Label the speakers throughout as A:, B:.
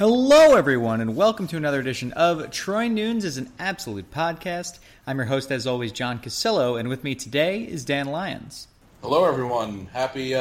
A: Hello, everyone, and welcome to another edition of Troy Nunes is an Absolute Podcast. I'm your host, as always, John Casillo, and with me today is Dan Lyons.
B: Hello, everyone. Happy,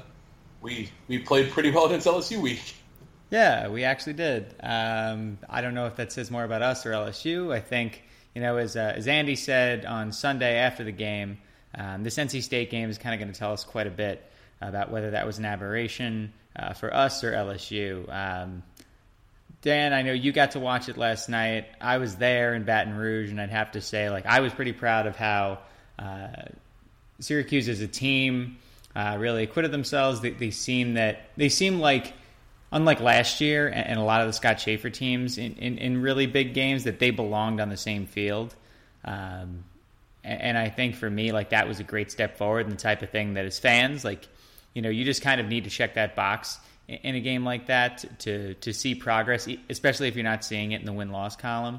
B: we played pretty well against LSU week.
A: Yeah, we actually did. I don't know if that says more about us or LSU. I think, as Andy said on Sunday after the game, this NC State game is kind of going to tell us quite a bit about whether that was an aberration for us or LSU. Dan, I know you got to watch it last night. I was there in Baton Rouge, and I'd have to say, I was pretty proud of how Syracuse as a team really acquitted themselves. They seem like, unlike last year and a lot of the Scott Schaefer teams in really big games, that they belonged on the same field. And I think for me, that was a great step forward, and the type of thing that as fans, you just kind of need to check that box in a game like that to see progress, especially if you're not seeing it in the win-loss column.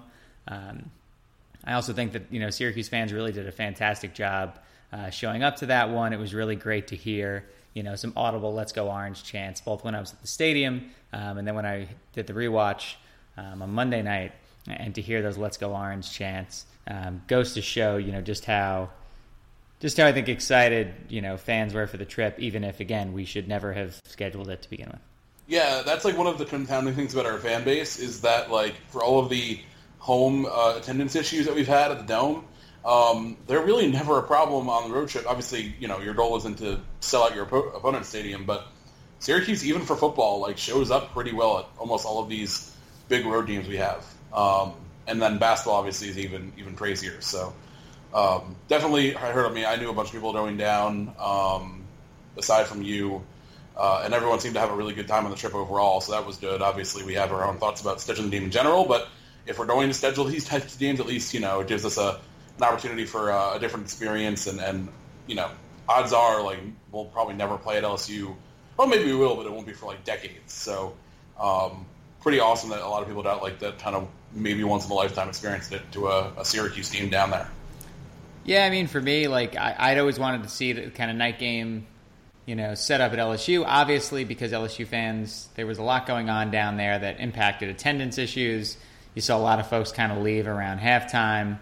A: I also think that, Syracuse fans really did a fantastic job showing up to that one. It was really great to hear, some audible "Let's Go Orange" chants, both when I was at the stadium and then when I did the rewatch on Monday night, and to hear those "Let's Go Orange" chants goes to show, just how I think excited, fans were for the trip, even if, again, we should never have scheduled it to begin with.
B: Yeah, that's one of the confounding things about our fan base is that, for all of the home attendance issues that we've had at the Dome, they're really never a problem on the road trip. Obviously, your goal isn't to sell out your opponent's stadium, but Syracuse, even for football, shows up pretty well at almost all of these big road games we have. And then basketball, obviously, is even crazier, so... definitely, I knew a bunch of people going down, aside from you, and everyone seemed to have a really good time on the trip overall, so that was good. Obviously, we have our own thoughts about scheduling the game in general, but if we're going to schedule these types of games, at least, it gives us an opportunity for a different experience, and odds are, we'll probably never play at LSU. Well, maybe we will, but it won't be for, decades, so pretty awesome that a lot of people got, that kind of maybe once-in-a-lifetime experience to a Syracuse team down there.
A: Yeah, I mean, for me, I'd always wanted to see the kind of night game, set up at LSU. Obviously, because LSU fans, there was a lot going on down there that impacted attendance issues. You saw a lot of folks kind of leave around halftime.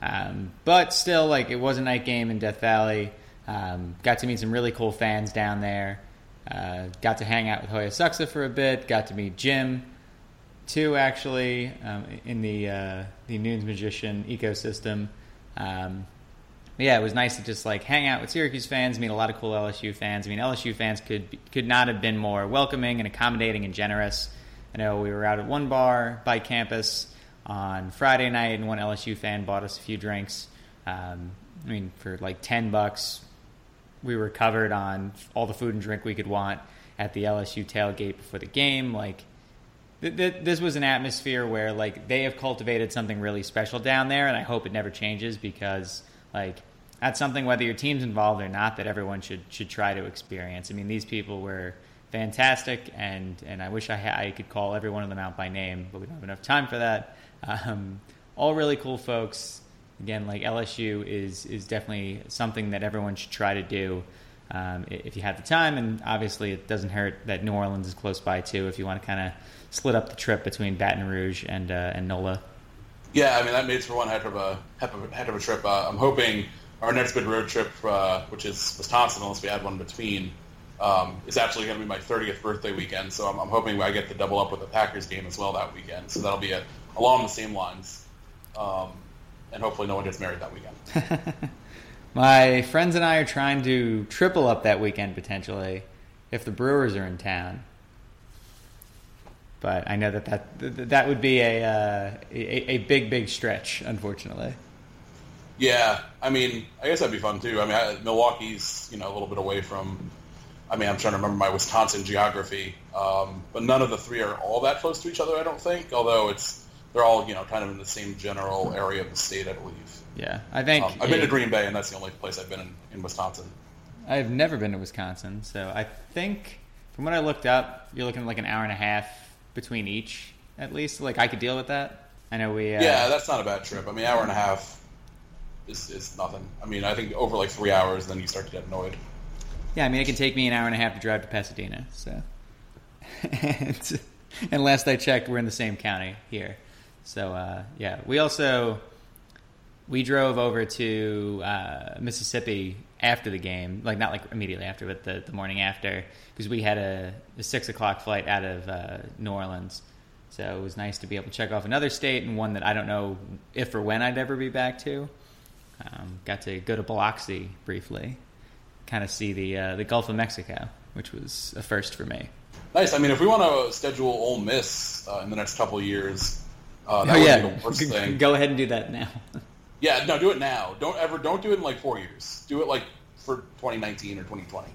A: But still, it was a night game in Death Valley. Got to meet some really cool fans down there. Got to hang out with Hoya Suxa for a bit. Got to meet Jim, too, actually, in the Nunes Magician ecosystem. Yeah, it was nice to just hang out with Syracuse fans, meet a lot of cool LSU fans. I mean, LSU fans could not have been more welcoming and accommodating and generous. I know we were out at one bar by campus on Friday night, and one LSU fan bought us a few drinks. For $10, we were covered on all the food and drink we could want at the LSU tailgate before the game. This was an atmosphere where they have cultivated something really special down there, and I hope it never changes because that's something, whether your team's involved or not, that everyone should try to experience. I mean, these people were fantastic, and I wish I could call every one of them out by name, but we don't have enough time for that. All really cool folks. Again, LSU is definitely something that everyone should try to do if you have the time, and obviously it doesn't hurt that New Orleans is close by too if you want to kind of split up the trip between Baton Rouge and NOLA.
B: Yeah, I mean, that makes for one heck of a trip. I'm hoping our next big road trip, which is Wisconsin, unless we add one in between, is actually going to be my 30th birthday weekend. So I'm hoping I get to double up with the Packers game as well that weekend. So that'll be along the same lines. And hopefully no one gets married that weekend.
A: My friends and I are trying to triple up that weekend potentially if the Brewers are in town. But I know that would be a big stretch, unfortunately.
B: Yeah, I mean, I guess that'd be fun too. I mean, Milwaukee's a little bit away from. I mean, I'm trying to remember my Wisconsin geography, but none of the three are all that close to each other. I don't think, although they're all kind of in the same general area of the state, I believe.
A: Yeah, I think
B: I've been to Green Bay, and that's the only place I've been in Wisconsin.
A: I've never been to Wisconsin, so I think from what I looked up, you're looking at an hour and a half between each, at least. I could deal with that. I know we.
B: Yeah, that's not a bad trip. I mean, hour and a half is nothing. I mean, I think over 3 hours, then you start to get annoyed.
A: Yeah, I mean, it can take me an hour and a half to drive to Pasadena. So, And last I checked, we're in the same county here. So, yeah. We drove over to Mississippi after the game. Like, not like immediately after, but the morning after. Because we had a 6 o'clock flight out of New Orleans. So it was nice to be able to check off another state and one that I don't know if or when I'd ever be back to. Got to go to Biloxi briefly. Kind of see the Gulf of Mexico, which was a first for me.
B: Nice. I mean, if we want to schedule Ole Miss in the next couple of years, that would be the worst thing.
A: Go ahead and do that now.
B: Yeah, no, do it now. Don't do it in like 4 years. Do it like for 2019 or 2020.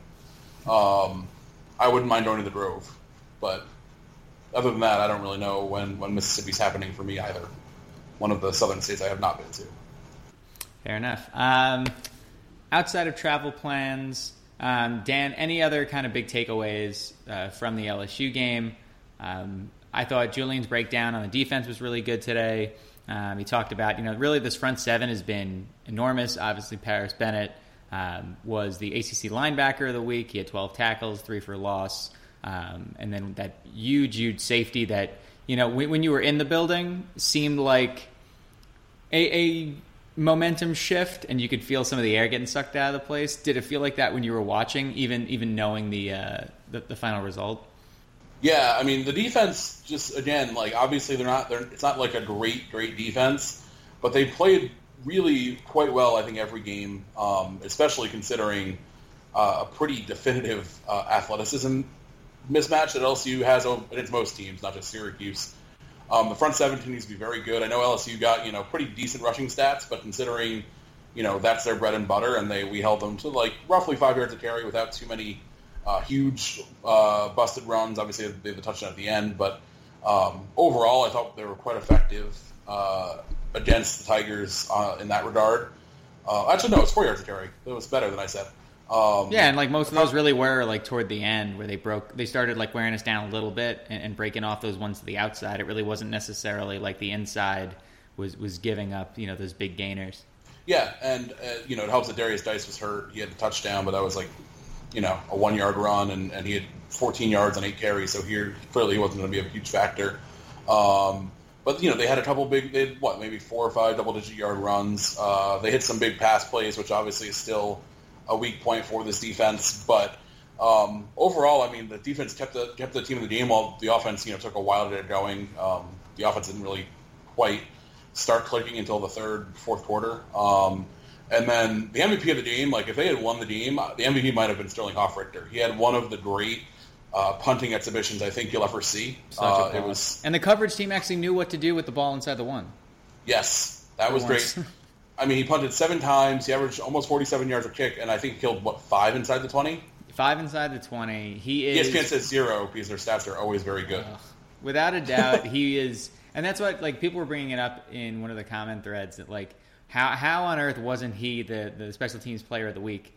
B: I wouldn't mind going to the Grove, but other than that, I don't really know when Mississippi's happening for me either. One of the southern states I have not been to.
A: Fair enough. Outside of travel plans, Dan, any other kind of big takeaways from the LSU game? I thought Julian's breakdown on the defense was really good today. He talked about, really this front seven has been enormous. Obviously, Paris Bennett was the ACC linebacker of the week. He had 12 tackles, 3 for loss. And then that huge safety that, when you were in the building, seemed like a momentum shift, and you could feel some of the air getting sucked out of the place. Did it feel like that when you were watching, even knowing the final result?
B: Yeah, I mean, the defense just, again, like, obviously it's not like a great defense, but they played really quite well, I think, every game, especially considering a pretty definitive athleticism mismatch that LSU has against most teams, not just Syracuse. The front seven needs to be very good. I know LSU got, pretty decent rushing stats, but considering, that's their bread and butter, and we held them to, like, roughly 5 yards a carry without too many huge busted runs. Obviously, they had the touchdown at the end, but overall, I thought they were quite effective against the Tigers in that regard. Actually, no, it's 4 yards a carry. It was better than I said.
A: Yeah, and like most of those really were like toward the end where they started like wearing us down a little bit and breaking off those ones to the outside. It really wasn't necessarily like the inside was giving up, those big gainers.
B: Yeah, and it helps that Darius Dice was hurt. He had a touchdown, but that was like, a 1 yard run, and he had 14 yards on 8 carries. So here clearly he wasn't going to be a huge factor. But they had a couple maybe 4 or 5 double-digit yard runs. They hit some big pass plays, which obviously is still a weak point for this defense. But overall, I mean, the defense kept the team in the game while the offense, took a while to get going. The offense didn't really quite start clicking until the fourth quarter. And then the MVP of the game, like if they had won the game, the MVP might have been Sterling Hoffrichter. He had one of the great punting exhibitions I think you'll ever see.
A: And the coverage team actually knew what to do with the ball inside the one.
B: Yes, that was great. I mean, he punted 7 times. He averaged almost 47 yards a kick, and I think he killed, 5 inside the 20?
A: 5 inside the 20. He is...
B: ESPN says 0 because their stats are always very good.
A: Without a doubt, he is... And that's what, like, people were bringing it up in one of the comment threads that, like, how on earth wasn't he the special teams player of the week?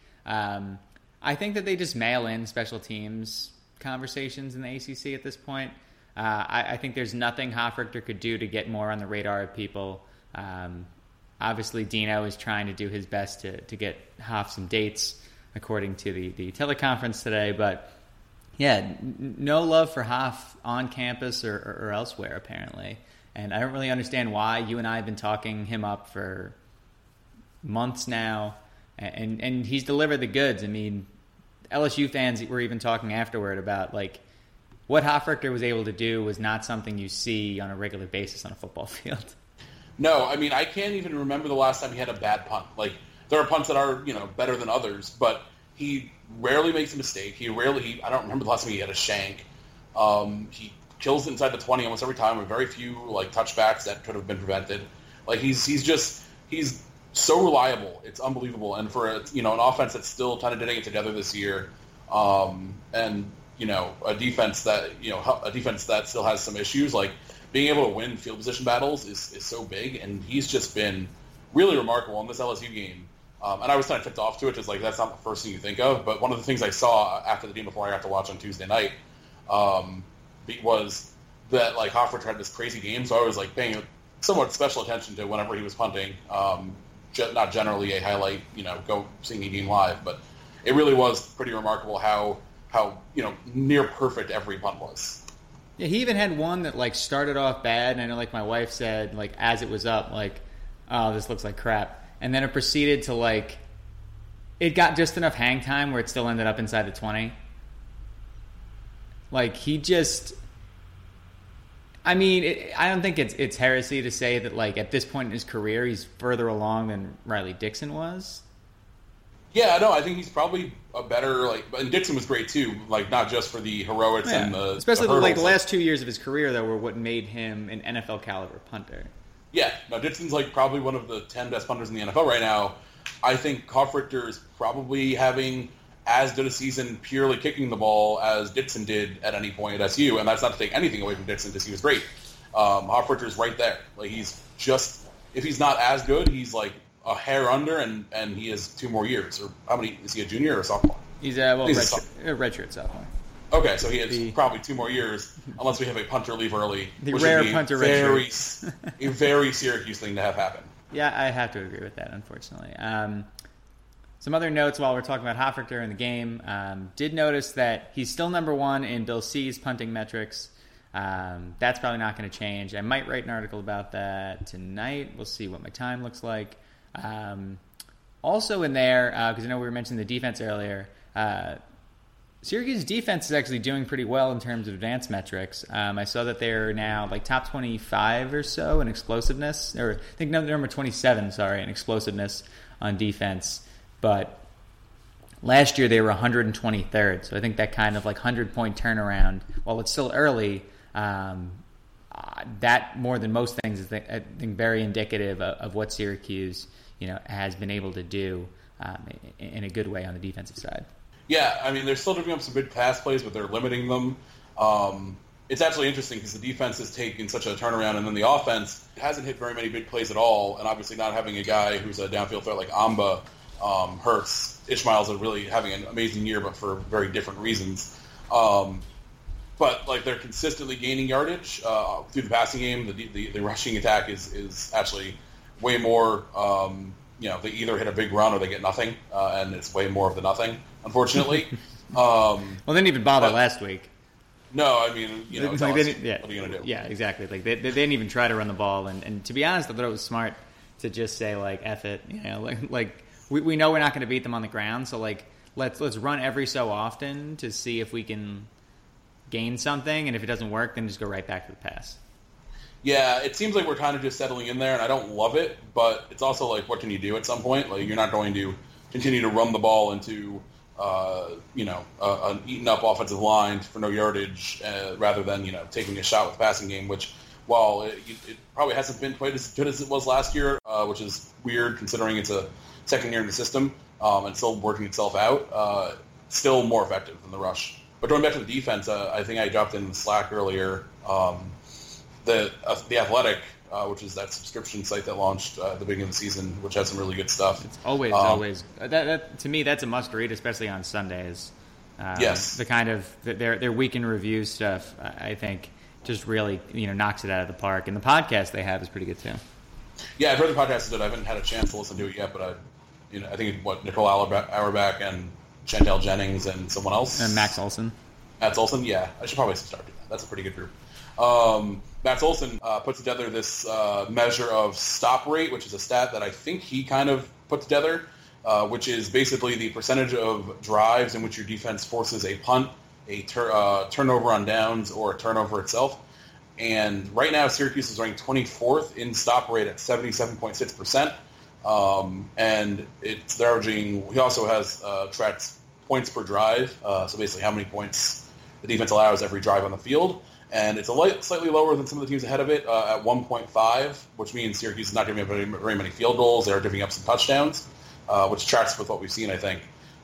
A: I think that they just mail in special teams conversations in the ACC at this point. I think there's nothing Hoffrichter could do to get more on the radar of people. Obviously, Dino is trying to do his best to get Hoff some dates, according to the teleconference today. But, yeah, no love for Hoff on campus or elsewhere, apparently. And I don't really understand why. You and I have been talking him up for months now, and he's delivered the goods. I mean, LSU fans were even talking afterward about, like, what Hoffrichter was able to do was not something you see on a regular basis on a football field.
B: No, I mean, I can't even remember the last time he had a bad punt. Like, there are punts that are, better than others, but he rarely makes a mistake. I don't remember the last time he had a shank. He kills inside the 20 almost every time with very few, like, touchbacks that could have been prevented. Like, he's so reliable. It's unbelievable. And for, an offense that's still kind of getting it together this year, and, a defense that still has some issues, like, being able to win field position battles is so big, and he's just been really remarkable in this LSU game. And I was kind of tipped off to it because, like, that's not the first thing you think of. But one of the things I saw after the game before I got to watch on Tuesday night was that, like, Hoffrichter had this crazy game, so I was, like, paying somewhat special attention to whenever he was punting. Not generally a highlight, go seeing a game live, but it really was pretty remarkable how near perfect every punt was.
A: Yeah, he even had one that like started off bad, and I know like my wife said like as it was up, like, oh, this looks like crap, and then it proceeded to like, it got just enough hang time where it still ended up inside the 20. Like he just, I mean, I don't think it's heresy to say that like at this point in his career he's further along than Riley Dixon was.
B: Yeah, no, I think he's probably a better, like, and Dixon was great too, like, not just for the heroics and
A: especially
B: the
A: like the last 2 years of his career, though, were what made him an NFL caliber punter.
B: Yeah, no, Dixon's like probably one of the 10 best punters in the NFL right now. I think Hofrichter is probably having as good a season purely kicking the ball as Dixon did at any point at SU, and that's not to take anything away from Dixon because he was great. Hofrichter's right there. Like, he's just, if he's not as good, he's like a hair under, and he has 2 more years. Or how many? Is he a junior or a sophomore?
A: He's a redshirt sophomore.
B: Okay, so he has probably 2 more years, unless we have a punter leave early.
A: The rare punter redshirt.
B: A very Syracuse thing to have happen.
A: Yeah, I have to agree with that, unfortunately. Some other notes while we're talking about Hofrichter in the game. Did notice that he's still number 1 in Bill C's punting metrics. That's probably not going to change. I might write an article about that tonight. We'll see what my time looks like. Also in there, because I know we were mentioning the defense earlier, Syracuse's defense is actually doing pretty well in terms of advanced metrics. I saw that they're now like top 25 or so in explosiveness, or I think number 27, in explosiveness on defense. But last year they were 123rd, so I think that kind of like 100-point turnaround, while it's still early, that more than most things is I think very indicative of what Syracuse has been able to do in a good way on the defensive side.
B: Yeah, I mean, they're still giving up some big pass plays, but they're limiting them. It's actually interesting because the defense is taking such a turnaround, and then the offense hasn't hit very many big plays at all, and obviously not having a guy who's a downfield threat like Amba hurts. Ishmael's really having an amazing year, but for very different reasons. But like they're consistently gaining yardage through the passing game. The rushing attack is actually way more. They either hit a big run or they get nothing, and it's way more of the nothing, unfortunately.
A: Well, they didn't even bother last week.
B: No, I mean, it's
A: like
B: what are you going to do?
A: Yeah, exactly. Like they didn't even try to run the ball, and to be honest, I thought it was smart to just say like F it. We know we're not going to beat them on the ground, so like let's run every so often to see if we can gain something, and if it doesn't work, then just go right back to the pass.
B: Yeah, it seems like we're kind of just settling in there, and I don't love it, but it's also like, what can you do at some point? Like, you're not going to continue to run the ball into, an eaten-up offensive line for no yardage, rather than, taking a shot with the passing game, which, while it probably hasn't been quite as good as it was last year, which is weird considering it's a second year in the system, and still working itself out, still more effective than the rush. But going back to the defense, I think I dropped in the Slack earlier, The Athletic, which is that subscription site that launched at the beginning of the season, which has some really good stuff.
A: It's always that to me that's a must read, especially on Sundays.
B: Yes,
A: the kind of their week in review stuff, I think, just really knocks it out of the park. And the podcast they have is pretty good too.
B: Yeah, I've heard the podcast is good. I haven't had a chance to listen to it yet, but I think Nicole Auerbach and Chantel Jennings and someone else,
A: and Max Olson.
B: Max Olson, yeah, I should probably start doing that. That's a pretty good group. Max Olson put together this measure of stop rate, which is a stat that I think he kind of put together, which is basically the percentage of drives in which your defense forces a punt, a turnover on downs, or a turnover itself. And right now, Syracuse is ranked 24th in stop rate at 77.6%. And they're averaging, he also has tracks points per drive, so basically how many points the defense allows every drive on the field. And it's slightly lower than some of the teams ahead of it at 1.5, which means Syracuse is not giving up very many field goals. They're giving up some touchdowns, which tracks with what we've seen, I think.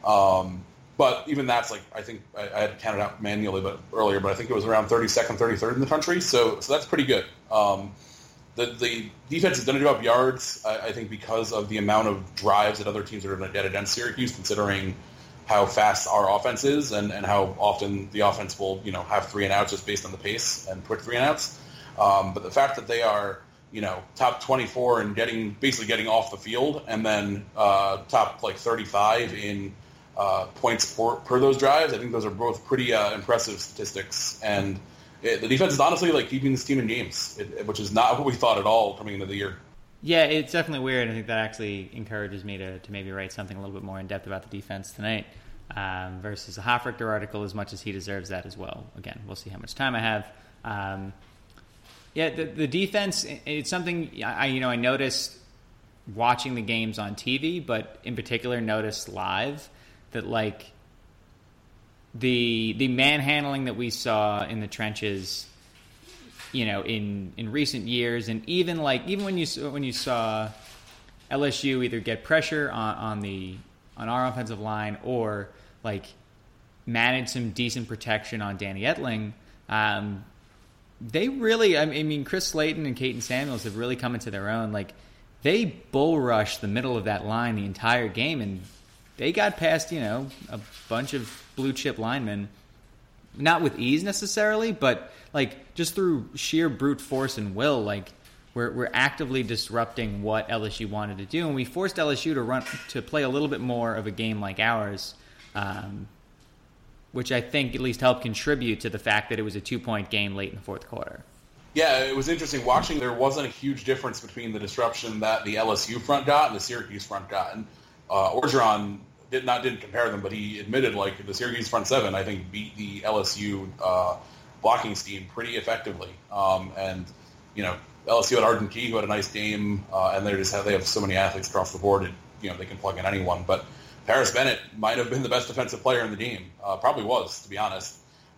B: But even that's like, I think I had counted out manually earlier, but I think it was around 32nd, 33rd in the country. So that's pretty good. The defense is going to give up yards, I think, because of the amount of drives that other teams are going to get against Syracuse, considering how fast our offense is and how often the offense will, have 3 and outs just based on the pace and quick 3 and outs. But the fact that they are, top 24 and basically getting off the field, and then top 35 in points per those drives, I think those are both pretty impressive statistics. And the defense is honestly like keeping this team in games, which is not what we thought at all coming into the year.
A: Yeah, it's definitely weird. I think that actually encourages me to maybe write something a little bit more in depth about the defense tonight versus a Hofrichter article, as much as he deserves that as well. Again, we'll see how much time I have. The defense, it's something I noticed watching the games on TV, but in particular noticed live that like the manhandling that we saw in the trenches, in recent years, and even when you saw LSU either get pressure on our offensive line or like manage some decent protection on Danny Etling, they really, I mean, Chris Slayton and Caden Samuels have really come into their own. Like, they bull rushed the middle of that line the entire game, and they got past, a bunch of blue chip linemen, not with ease necessarily, but like just through sheer brute force and will. Like, we're actively disrupting what LSU wanted to do, and we forced LSU to play a little bit more of a game like ours, which I think at least helped contribute to the fact that it was a 2-point game late in the fourth quarter.
B: Yeah, it was interesting watching. There wasn't a huge difference between the disruption that the LSU front got and the Syracuse front got. And Orgeron didn't compare them, but he admitted like the Syracuse front seven, I think, beat the LSU blocking scheme pretty effectively. And LSU had Arden Key, who had a nice game, and they have so many athletes across the board. They can plug in anyone, but Paris Bennett might have been the best defensive player in the game. Probably was, to be honest.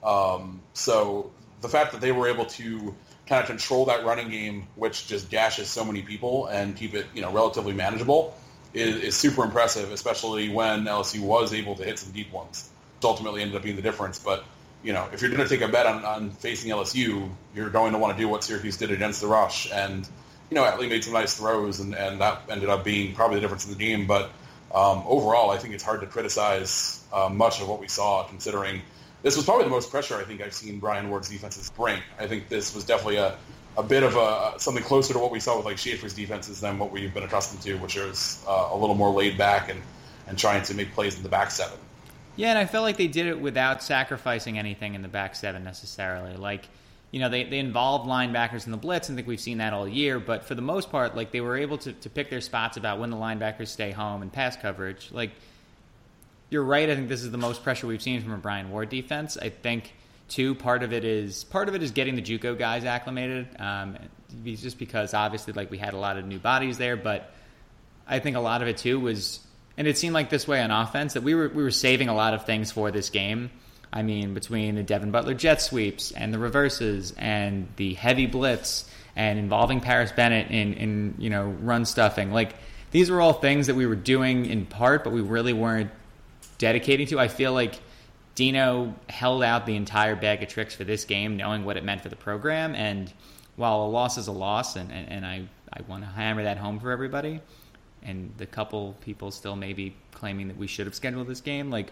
B: So the fact that they were able to kind of control that running game, which just gashes so many people, and keep it relatively manageable, is super impressive, especially when LSU was able to hit some deep ones, which ultimately ended up being the difference. But if you're going to take a bet on facing LSU, you're going to want to do what Syracuse did against the rush. And Atlee made some nice throws, and that ended up being probably the difference in the game. But overall, I think it's hard to criticize much of what we saw, considering this was probably the most pressure I think I've seen Brian Ward's defenses bring. I think this was definitely a bit of something closer to what we saw with like Schaefer's defenses than what we've been accustomed to, which is a little more laid back and trying to make plays in the back seven.
A: Yeah, and I felt like they did it without sacrificing anything in the back seven necessarily. Like, they involved linebackers in the blitz, and I think we've seen that all year. But for the most part, like, they were able to pick their spots about when the linebackers stay home and pass coverage. Like, you're right. I think this is the most pressure we've seen from a Brian Ward defense. I think, too, part of it is getting the JUCO guys acclimated. Just because obviously, like, we had a lot of new bodies there, but I think a lot of it too was, and it seemed like this way on offense, that we were saving a lot of things for this game. I mean, between the Devin Butler jet sweeps and the reverses and the heavy blitz and involving Paris Bennett in run stuffing, like, these were all things that we were doing in part, but we really weren't dedicating to. I feel like Dino held out the entire bag of tricks for this game, knowing what it meant for the program. And while a loss is a loss, and I want to hammer that home for everybody, and the couple people still maybe claiming that we should have scheduled this game, like,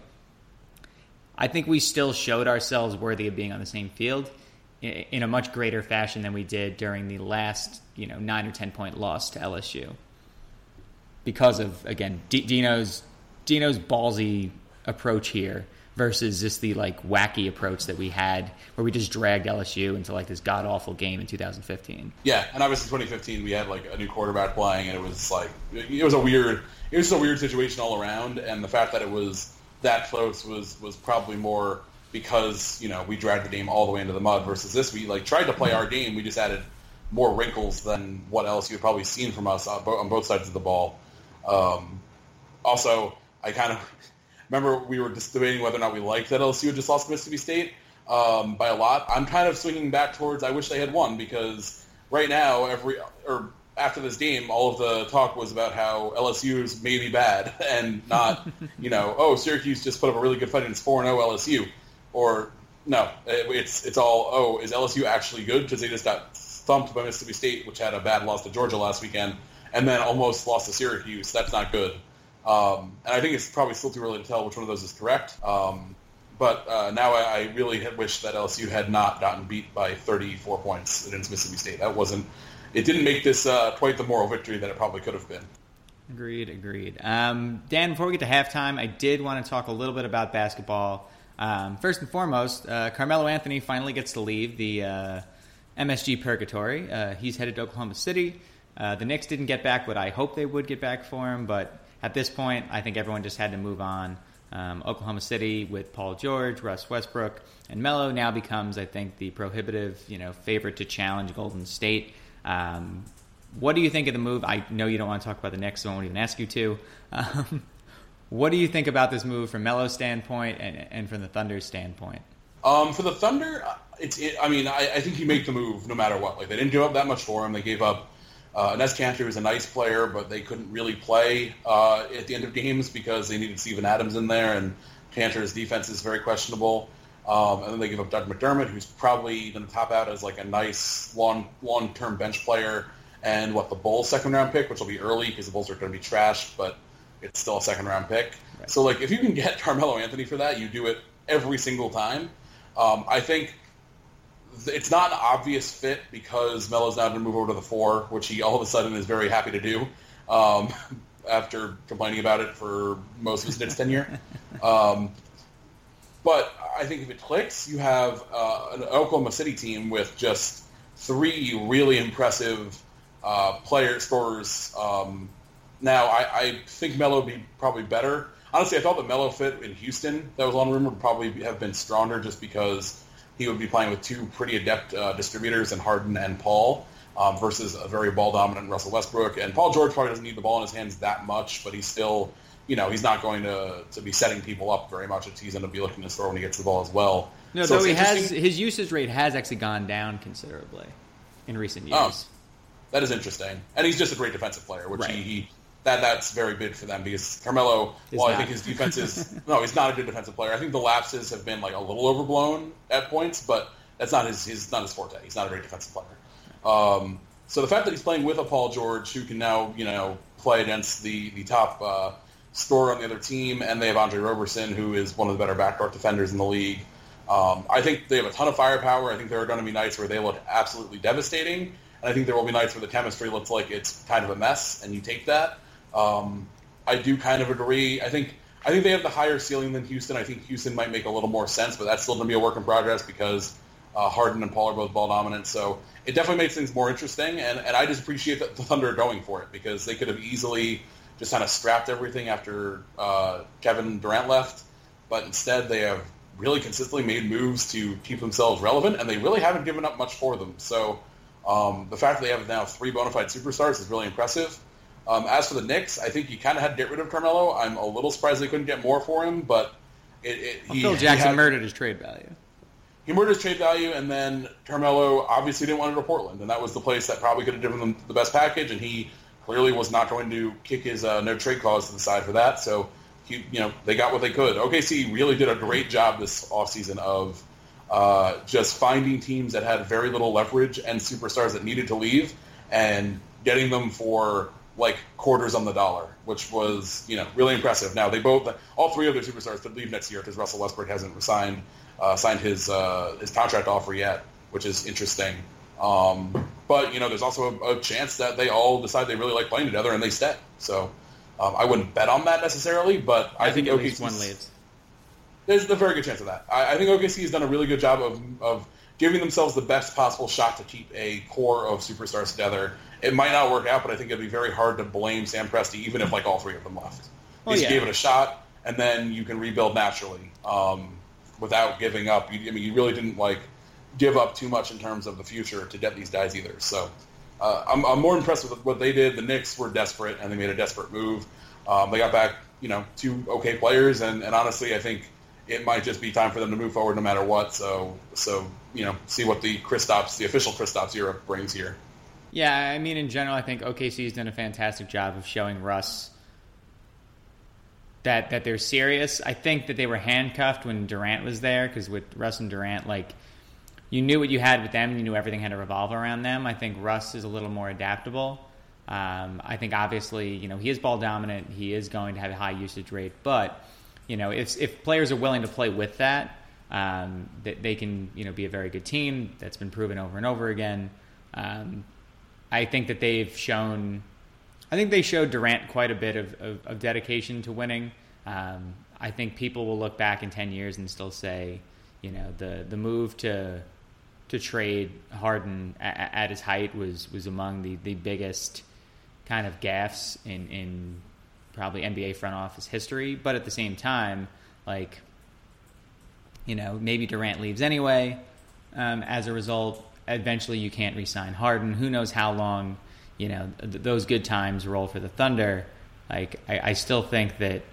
A: I think we still showed ourselves worthy of being on the same field in a much greater fashion than we did during the last 9 or 10 point loss to LSU, because of, again, Dino's ballsy approach here versus just the like wacky approach that we had where we just dragged LSU into like this god awful game in 2015.
B: Yeah, and obviously 2015 we had like a new quarterback playing, and it was like it was a weird situation all around. And the fact that it was that close was probably more because we dragged the game all the way into the mud versus this. We like tried to play our game. We just added more wrinkles than what else you had probably seen from us on both sides of the ball. Also, I kind of remember we were just debating whether or not we liked that LSU had just lost to Mississippi State by a lot. I'm kind of swinging back towards I wish they had won, because right now, after this game, all of the talk was about how LSU is maybe bad and not, Syracuse just put up a really good fight and it's 4-0 LSU. Or, no, it's all, is LSU actually good? Because they just got thumped by Mississippi State, which had a bad loss to Georgia last weekend, and then almost lost to Syracuse. That's not good. And I think it's probably still too early to tell which one of those is correct. But now I really wish that LSU had not gotten beat by 34 points against Mississippi State. It didn't make this quite the moral victory that it probably could have been.
A: Agreed. Dan, before we get to halftime, I did want to talk a little bit about basketball. First and foremost, Carmelo Anthony finally gets to leave the MSG purgatory. He's headed to Oklahoma City. The Knicks didn't get back what I hoped they would get back for him, but at this point, I think everyone just had to move on. Oklahoma City with Paul George, Russ Westbrook, and Melo now becomes, I think, the prohibitive, favorite to challenge Golden State. What do you think of the move? I know you don't want to talk about the Knicks, so I won't even ask you to. What do you think about this move from Melo's standpoint and from the Thunder's standpoint?
B: For the Thunder, I think you make the move no matter what. Like, they didn't give up that much for him. They gave up Enes Kanter, was a nice player, but they couldn't really play at the end of games because they needed Steven Adams in there, and Kanter's defense is very questionable. And then they give up Doug McDermott, who's probably going to top out as like a nice long-term bench player, and the Bulls' second-round pick, which will be early because the Bulls are going to be trashed, but it's still a second-round pick. Right. So, if you can get Carmelo Anthony for that, you do it every single time. I think it's not an obvious fit because Melo's now going to move over to the 4, which he all of a sudden is very happy to do after complaining about it for most of his Knicks tenure. But I think if it clicks, you have an Oklahoma City team with just 3 really impressive scorers. Now, I think Melo would be probably better. Honestly, I thought the Melo fit in Houston that was on rumor would probably have been stronger just because he would be playing with 2 pretty adept distributors in Harden and Paul versus a very ball-dominant Russell Westbrook. And Paul George probably doesn't need the ball in his hands that much, but he's still, he's not going to be setting people up very much. He's going to be looking to score when he gets the ball as well.
A: No, so though his usage rate has actually gone down considerably in recent years.
B: Oh, that is interesting. And he's just a great defensive player, which
A: right.
B: That's very big for them because Carmelo, I think his defense is – no, he's not a good defensive player. I think the lapses have been a little overblown at points, but that's not his forte. He's not a great defensive player. So the fact that he's playing with a Paul George who can now, play against the top scorer on the other team, and they have Andre Roberson, who is one of the better backcourt defenders in the league. I think they have a ton of firepower. I think there are going to be nights where they look absolutely devastating, and I think there will be nights where the chemistry looks like it's kind of a mess, and you take that. I do kind of agree. I think they have the higher ceiling than Houston. I think Houston might make a little more sense, but that's still going to be a work in progress because Harden and Paul are both ball dominant. So it definitely makes things more interesting, and I just appreciate that the Thunder are going for it because they could have easily just kind of scrapped everything after Kevin Durant left, but instead they have really consistently made moves to keep themselves relevant, and they really haven't given up much for them. So the fact that they have now 3 bona fide superstars is really impressive. As for the Knicks, I think you kind of had to get rid of Carmelo. I'm a little surprised they couldn't get more for him, but
A: Phil Jackson murdered his trade value.
B: He murdered his trade value, and then Carmelo obviously didn't want to go to Portland, and that was the place that probably could have given them the best package, and he clearly was not going to kick his no trade clause to the side for that. So they got what they could. OKC really did a great job this offseason of just finding teams that had very little leverage and superstars that needed to leave and getting them for quarters on the dollar, which was really impressive. Now all 3 of their superstars could leave next year because Russell Westbrook hasn't signed his contract offer yet, which is interesting. But there's also a chance that they all decide they really like playing together and they stay. So I wouldn't bet on that necessarily, but I think
A: at least one leaves.
B: There's a very good chance of that. I think OKC has done a really good job of giving themselves the best possible shot to keep a core of superstars together. It might not work out, but I think it'd be very hard to blame Sam Presti, even if all 3 of them left. He gave it a shot, and then you can rebuild naturally without giving up. You really didn't give up too much in terms of the future to get these guys either. So I'm more impressed with what they did. The Knicks were desperate, and they made a desperate move. They got back 2 okay players, and honestly, I think it might just be time for them to move forward no matter what. So see what the official Kristaps era brings here.
A: Yeah, I mean, in general, I think OKC has done a fantastic job of showing Russ that they're serious. I think that they were handcuffed when Durant was there because with Russ and Durant, you knew what you had with them. You knew everything had to revolve around them. I think Russ is a little more adaptable. I think obviously, he is ball dominant. He is going to have a high usage rate. But, if players are willing to play with that, they can, be a very good team. That's been proven over and over again. I think that they showed Durant quite a bit of dedication to winning. I think people will look back in 10 years and still say, the move to trade Harden at his height was among the biggest kind of gaffes in probably NBA front office history. But at the same time, maybe Durant leaves anyway. As a result, eventually you can't re-sign Harden. Who knows how long, those good times roll for the Thunder. I still think that,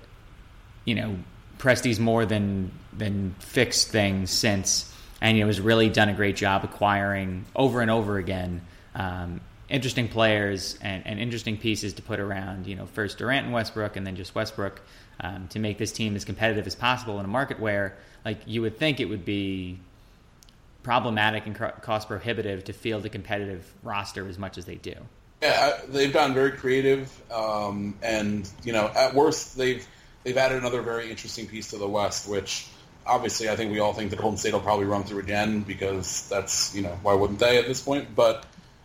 A: Presti's more than fixed things since, and has really done a great job acquiring over and over again interesting players and interesting pieces to put around, first Durant and Westbrook and then just Westbrook to make this team as competitive as possible in a market where, you would think it would be problematic and cost prohibitive to field a competitive roster as much as they do.
B: Yeah, they've gotten very creative, and at worst they've added another very interesting piece to the West, which obviously I think we all think that Golden State will probably run through again because that's why wouldn't they at this point? But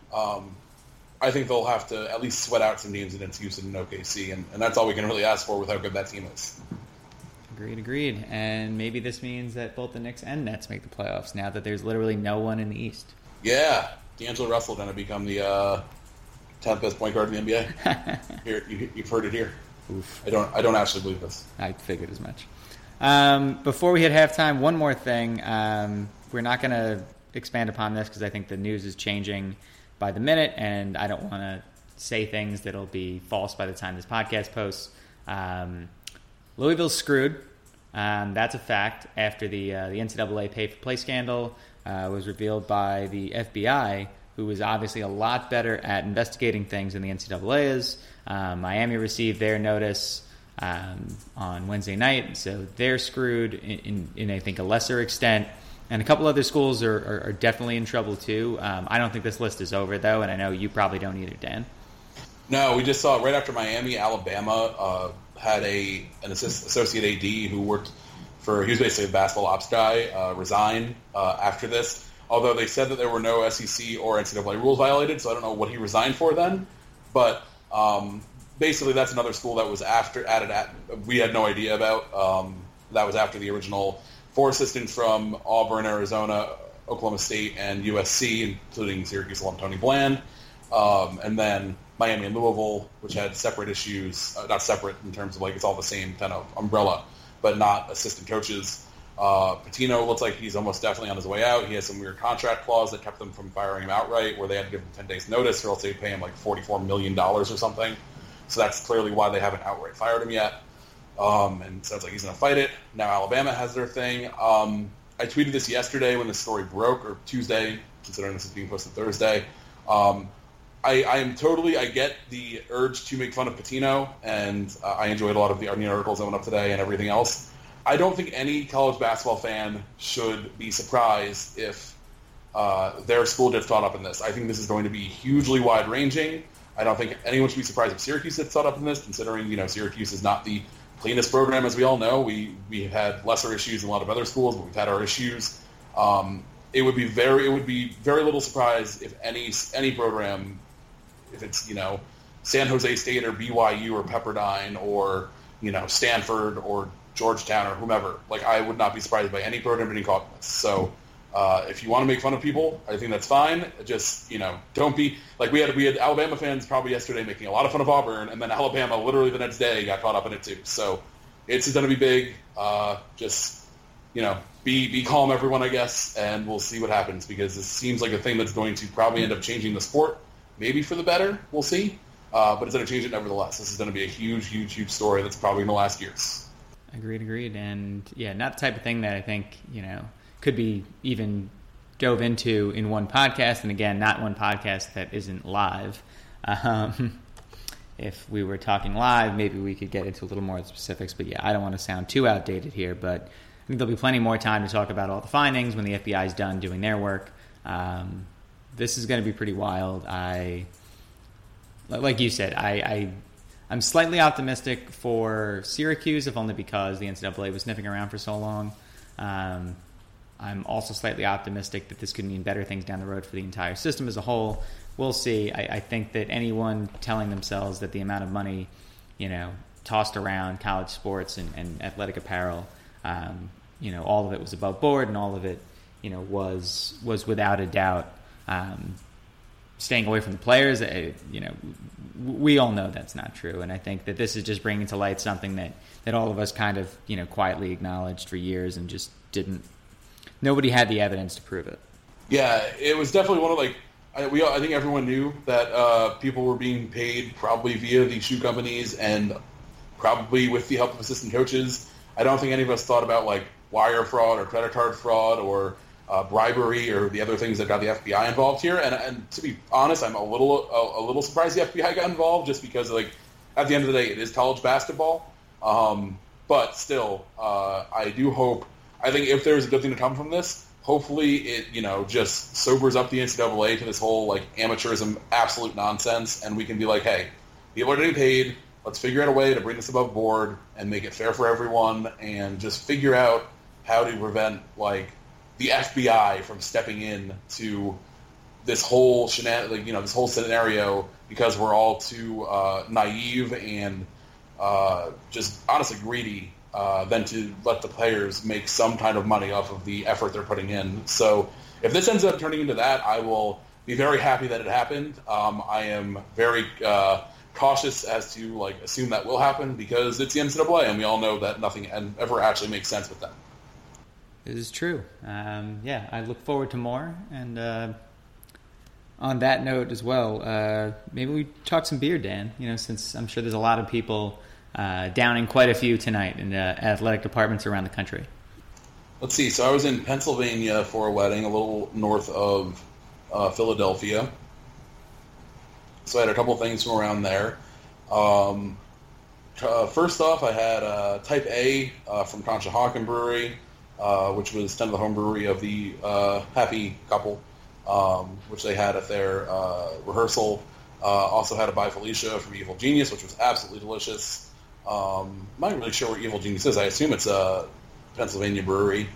B: I think they'll have to at least sweat out some games against Houston and OKC, and that's all we can really ask for with how good that team is.
A: Agreed. And maybe this means that both the Knicks and Nets make the playoffs now that there's literally no one in the East.
B: Yeah, D'Angelo Russell going to become the 10th best point guard in the NBA. Here, you've heard it here.
A: Oof.
B: I don't actually believe this.
A: I figured as much. Before we hit halftime, one more thing. We're not going to expand upon this because I think the news is changing by the minute, and I don't want to say things that'll be false by the time this podcast posts. Louisville's screwed. That's a fact. After the NCAA pay-for-play scandal was revealed by the FBI, who was obviously a lot better at investigating things than the NCAA is. Miami received their notice on Wednesday night, so they're screwed in I think, a lesser extent. And a couple other schools are definitely in trouble, too. I don't think this list is over, though, and I know you probably don't either, Dan.
B: No, we just saw right after Miami, Alabama had an associate AD who worked he was basically a basketball ops guy, resign after this. Although they said that there were no SEC or NCAA rules violated, so I don't know what he resigned for then. But basically, that's another school that was we had no idea about. That was after the original 4 assistants from Auburn, Arizona, Oklahoma State, and USC, including Syracuse alum Tony Bland. And then Miami and Louisville, which had separate issues, not separate in terms of it's all the same kind of umbrella, but not assistant coaches. Pitino looks like he's almost definitely on his way out. He has some weird contract clause that kept them from firing him outright, where they had to give him 10 days notice, or else they'd pay him $44 million or something. So that's clearly why they haven't outright fired him yet. And sounds like he's going to fight it. Now Alabama has their thing. I tweeted this yesterday when the story broke, or Tuesday, considering this is being posted Thursday. I get the urge to make fun of Pitino, and I enjoyed a lot of the Onion articles that went up today and everything else. I don't think any college basketball fan should be surprised if their school gets caught up in this. I think this is going to be hugely wide-ranging. I don't think anyone should be surprised if Syracuse gets caught up in this, considering Syracuse is not the cleanest program, as we all know. We've had lesser issues than a lot of other schools, but we've had our issues. It would be very little surprise if any program, if it's San Jose State or BYU or Pepperdine or Stanford or Georgetown or whomever, I would not be surprised by any program getting caught in this. So if you want to make fun of people, I think that's fine. Just don't be we had Alabama fans probably yesterday making a lot of fun of Auburn, and then Alabama literally the next day got caught up in it too. So it's going to be big. Just be calm, everyone, I guess, and we'll see what happens, because this seems like a thing that's going to probably end up changing the sport, maybe for the better. We'll see, but it's going to change it nevertheless. This is going to be a huge story that's probably going to last years.
A: Agreed. And yeah, not the type of thing that I think, could be even dove into in one podcast. And again, not one podcast that isn't live. If we were talking live, maybe we could get into a little more specifics. But yeah, I don't want to sound too outdated here. But I think there'll be plenty more time to talk about all the findings when the FBI is done doing their work. This is going to be pretty wild. Like you said, I'm slightly optimistic for Syracuse, if only because the NCAA was sniffing around for so long. I'm also slightly optimistic that this could mean better things down the road for the entire system as a whole. We'll see. I think that anyone telling themselves that the amount of money, tossed around college sports and athletic apparel. All of it was above board, and all of it, was without a doubt staying away from the players. We all know that's not true, and I think that this is just bringing to light something that all of us kind of quietly acknowledged for years and just didn't. Nobody had the evidence to prove it.
B: Yeah, it was definitely one of I think everyone knew that people were being paid probably via the shoe companies and probably with the help of assistant coaches. I don't think any of us thought about wire fraud or credit card fraud or bribery or the other things that got the FBI involved here. And to be honest, I'm a little surprised the FBI got involved, just because at the end of the day, it is college basketball. But still, I do hope. I think if there's a good thing to come from this, hopefully it just sobers up the NCAA to this whole amateurism, absolute nonsense, and we can be like, hey, people are getting paid. Let's figure out a way to bring this above board and make it fair for everyone, and just figure out how to prevent the FBI from stepping in to this whole this whole scenario, because we're all too naive and just honestly greedy than to let the players make some kind of money off of the effort they're putting in. So if this ends up turning into that, I will be very happy that it happened. I am very cautious as to assume that will happen, because it's the NCAA, and we all know that nothing ever actually makes sense with them.
A: It is true. I look forward to more. And on that note as well, maybe we talk some beer, Dan. Since I'm sure there's a lot of people downing quite a few tonight in athletic departments around the country.
B: Let's see. So I was in Pennsylvania for a wedding, a little north of Philadelphia. So I had a couple things from around there. First off, I had Type A from Conshohocken Brewery, which was kind of the home brewery of the Happy Couple, which they had at their rehearsal. Also had a By Felicia from Evil Genius, which was absolutely delicious. I'm not really sure where Evil Genius is. I assume it's a Pennsylvania brewery.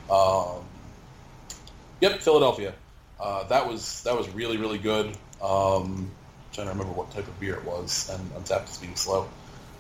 B: Yep, Philadelphia. That was really, really good. Trying to remember what type of beer it was, and Untapped is being slow.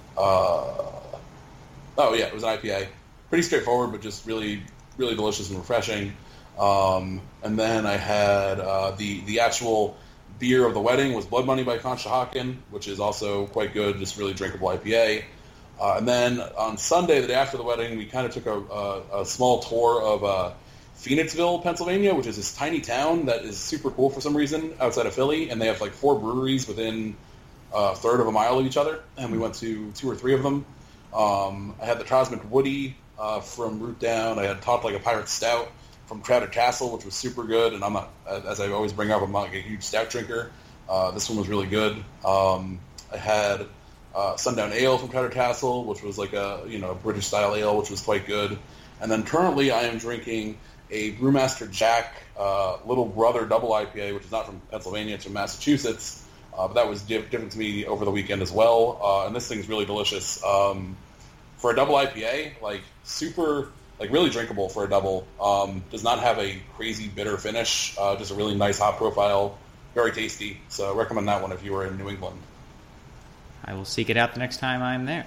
B: It was an IPA. Pretty straightforward, but just really, really delicious and refreshing. And then I had the actual beer of the wedding was Blood Money by Conshohocken, which is also quite good, just really drinkable IPA. And then on Sunday, the day after the wedding, we kind of took a small tour of Phoenixville, Pennsylvania, which is this tiny town that is super cool for some reason outside of Philly, and they have 4 breweries within a third of a mile of each other, and we went to 2 or 3 of them. I had the Cosmic Woody from Root Down. I had Talked Like a Pirate Stout from Crowded Castle, which was super good, and I'm not, as I always bring up, I'm not a huge stout drinker. This one was really good. I had Sundown Ale from Crowded Castle, which was a British-style ale, which was quite good. And then currently I am drinking a Brewmaster Jack Little Brother Double IPA, which is not from Pennsylvania, it's from Massachusetts. But that was different to me over the weekend as well. And this thing's really delicious. For a double IPA, super, really drinkable for a double. Does not have a crazy bitter finish. Just a really nice hop profile. Very tasty. So I recommend that one if you were in New England.
A: I will seek it out the next time I'm there.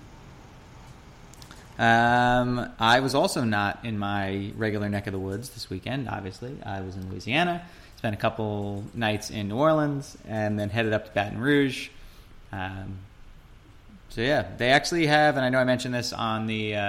A: I was also not in my regular neck of the woods this weekend, obviously. I was in Louisiana, spent a couple nights in New Orleans, and then headed up to Baton Rouge. They actually have, and I know I mentioned this on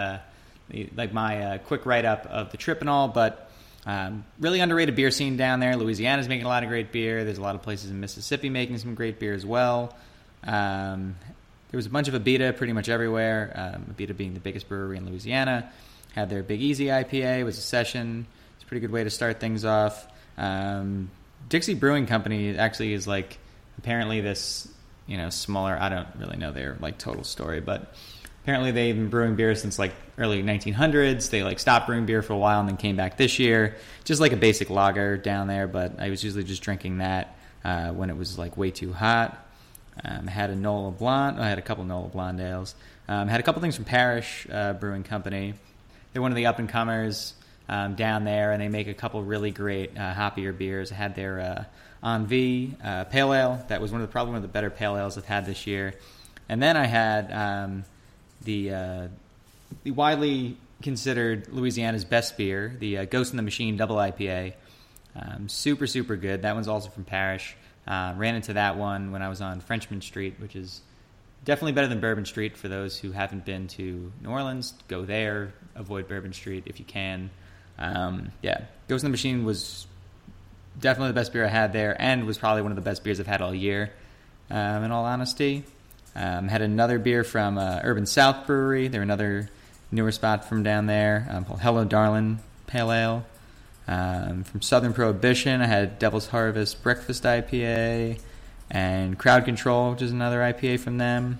A: my quick write-up of the trip and all, but really underrated beer scene down there. Louisiana's making a lot of great beer. There's a lot of places in Mississippi making some great beer as well. There was a bunch of Abita pretty much everywhere. Abita being the biggest brewery in Louisiana. Had their Big Easy IPA. It was a session. It's a pretty good way to start things off. Dixie Brewing Company actually is apparently this, smaller, I don't really know their total story, but apparently they've been brewing beer since early 1900s. They stopped brewing beer for a while and then came back this year. Just a basic lager down there, but I was usually just drinking that when it was way too hot. I had a Nola Blonde. I had a couple Nola Blonde ales. Had a couple things from Parish Brewing Company. They're one of the up-and-comers down there, and they make a couple really great hoppier beers. I had their Envie Pale Ale. That was one of the better pale ales I've had this year. And then I had the widely considered Louisiana's best beer, the Ghost in the Machine Double IPA. Super, super good. That one's also from Parrish. Ran into that one when I was on Frenchman Street, which is definitely better than Bourbon Street. For those who haven't been to New Orleans, go there. Avoid Bourbon Street if you can. Ghost in the Machine was definitely the best beer I had there, and was probably one of the best beers I've had all year, in all honesty. Had another beer from Urban South Brewery. They're another newer spot from down there, called Hello Darlin' Pale Ale. From Southern Prohibition, I had Devil's Harvest Breakfast IPA, and Crowd Control, which is another IPA from them.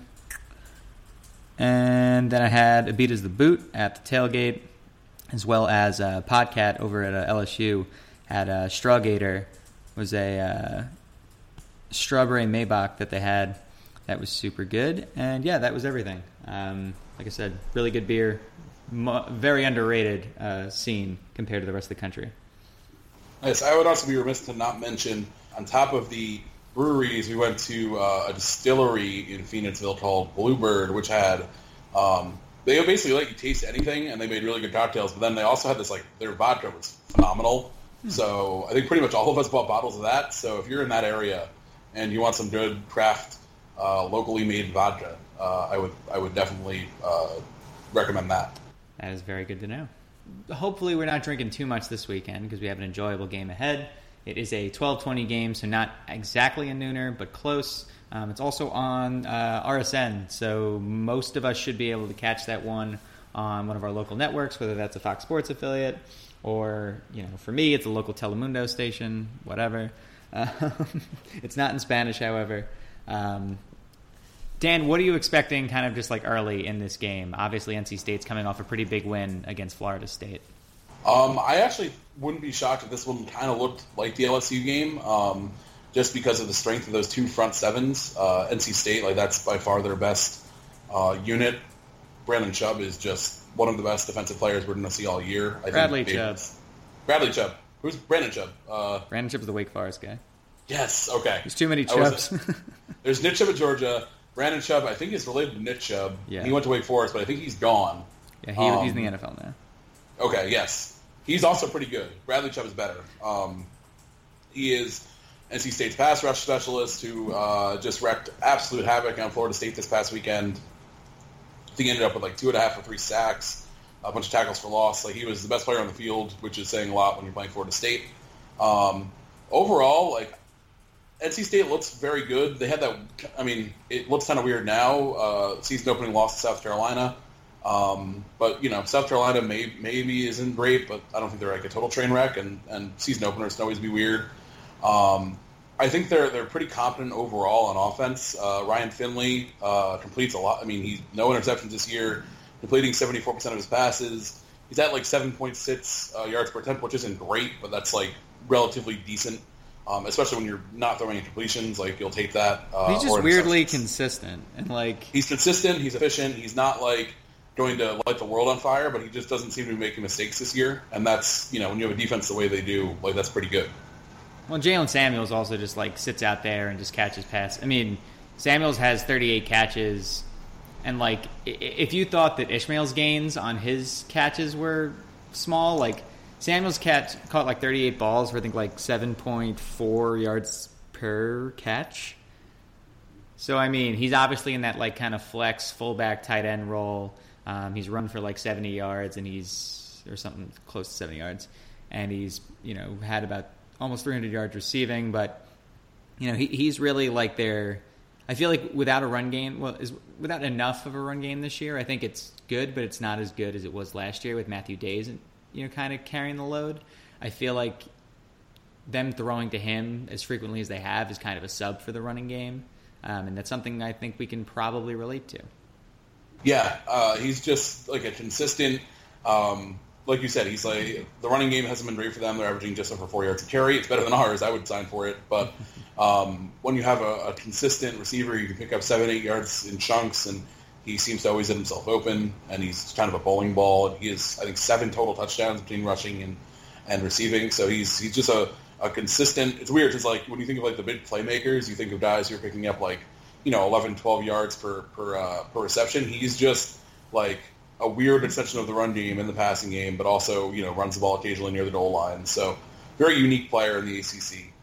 A: And then I had A Beat Is the Boot at the tailgate, as well as Podcat over at LSU. Had Strawgator, was a strawberry Maybach that they had. That was super good. And yeah, that was everything. Like I said, really good beer. Very underrated scene compared to the rest of the country.
B: Yes, I would also be remiss to not mention, on top of the breweries, we went to a distillery in Phoenixville called Bluebird, which had, they basically let you taste anything, and they made really good cocktails, but then they also had this, their vodka was phenomenal. So I think pretty much all of us bought bottles of that. So if you're in that area and you want some good craft, locally made vodka, I would definitely recommend that.
A: That is very good to know. Hopefully we're not drinking too much this weekend because we have an enjoyable game ahead. It is a 12:20 game, so not exactly a nooner, but close. It's also on RSN, so most of us should be able to catch that one on one of our local networks, whether that's a Fox Sports affiliate or, for me, it's a local Telemundo station, whatever. It's not in Spanish, however. Dan, what are you expecting kind of just early in this game? Obviously, NC State's coming off a pretty big win against Florida State.
B: I actually wouldn't be shocked if this one kind of looked like the LSU game, just because of the strength of those two front sevens. NC State, that's by far their best unit. Brandon Chubb is just one of the best defensive players we're going to see all year.
A: Bradley Chubb.
B: Bradley Chubb. Who's Brandon Chubb?
A: Brandon Chubb is the Wake Forest guy.
B: Yes, okay.
A: There's too many Chubbs.
B: There's Nick Chubb at Georgia. Brandon Chubb, I think, is related to Nick Chubb. Yeah. He went to Wake Forest, but I think he's gone.
A: Yeah, he's in the NFL now.
B: Okay, yes. He's also pretty good. Bradley Chubb is better. He is NC State's pass rush specialist who just wreaked absolute havoc on Florida State this past weekend. I think he ended up with 2.5 or 3 sacks, a bunch of tackles for loss. He was the best player on the field, which is saying a lot when you're playing Florida State. Overall, NC State looks very good. They had that. It looks kind of weird now. Season opening loss to South Carolina, but South Carolina maybe isn't great, but I don't think they're a total train wreck. And season openers can always be weird. I think they're pretty competent overall on offense. Ryan Finley completes a lot. He's no interceptions this year, completing 74% of his passes. He's at 7.6 yards per attempt, which isn't great, but that's relatively decent. Especially when you're not throwing in completions, you'll take that.
A: He's just weirdly consistent, and
B: he's consistent. He's efficient. He's not going to light the world on fire, but he just doesn't seem to be making mistakes this year. And that's when you have a defense the way they do, that's pretty good.
A: Well, Jalen Samuels also just sits out there and just catches pass. Samuels has 38 catches, and if you thought that Ishmael's gains on his catches were small, Samuels caught 38 balls for I think 7.4 yards per catch. So he's obviously in that kind of flex fullback tight end role. He's run for 70 yards and or something close to 70 yards, and he's had about almost 300 yards receiving. But he's really their. I feel without a run game, without enough of a run game this year, I think it's good, but it's not as good as it was last year with Matthew Days kind of carrying the load. I feel them throwing to him as frequently as they have is kind of a sub for the running game, and that's something I think we can probably relate to.
B: Yeah, he's just a consistent, like you said, he's the running game hasn't been great for them. They're averaging just over 4 yards a carry. It's better than ours. I would sign for it. But when you have a consistent receiver, you can pick up 7-8 yards in chunks, and he seems to always hit himself open, and he's kind of a bowling ball. And he has, I think, 7 total touchdowns between rushing and receiving. So he's just a consistent. It's weird because when you think of the big playmakers, you think of guys who are picking up 11, 12 yards per reception. He's just like a weird extension of the run game in the passing game, but also, runs the ball occasionally near the goal line. So very unique player in the ACC.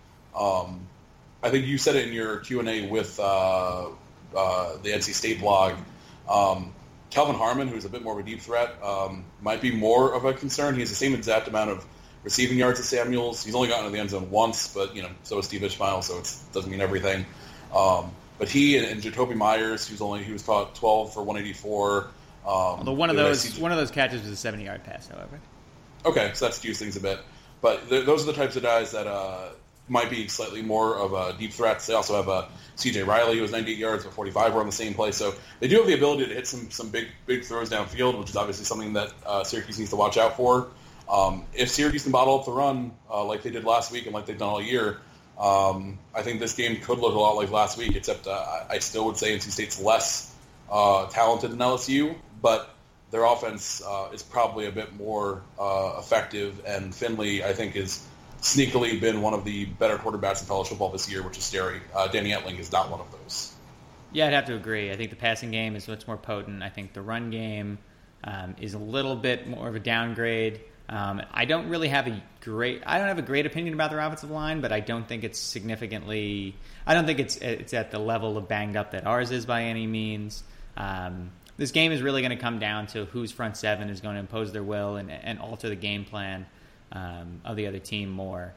B: I think you said it in your Q&A with the NC State blog. Kelvin Harmon, who's a bit more of a deep threat, might be more of a concern. He has the same exact amount of receiving yards as Samuels. He's only gotten to the end zone once, but so is Steve Ishmael, so it doesn't mean everything. But he and Jacoby Myers, he was caught 12 for 184.
A: Although one of those catches was a 70-yard pass, however.
B: Okay, so that skews things a bit. But those are the types of guys that might be slightly more of deep threats. They also have C.J. Riley, who was 98 yards, but 45 were on the same play. So they do have the ability to hit some big throws downfield, which is obviously something that Syracuse needs to watch out for. If Syracuse can bottle up the run like they did last week and like they've done all year, I think this game could look a lot like last week, except I still would say NC State's less talented than LSU, but their offense is probably a bit more effective, and Finley, I think, is sneakily been one of the better quarterbacks in college football this year, which is scary. Danny Etling is not one of those.
A: Yeah, I'd have to agree. I think the passing game is much more potent. I think the run game is a little bit more of a downgrade. I don't have a great opinion about their offensive line, but I don't think it's significantly. I don't think it's at the level of banged up that ours is by any means. This game is really going to come down to whose front seven is going to impose their will and alter the game plan of the other team more.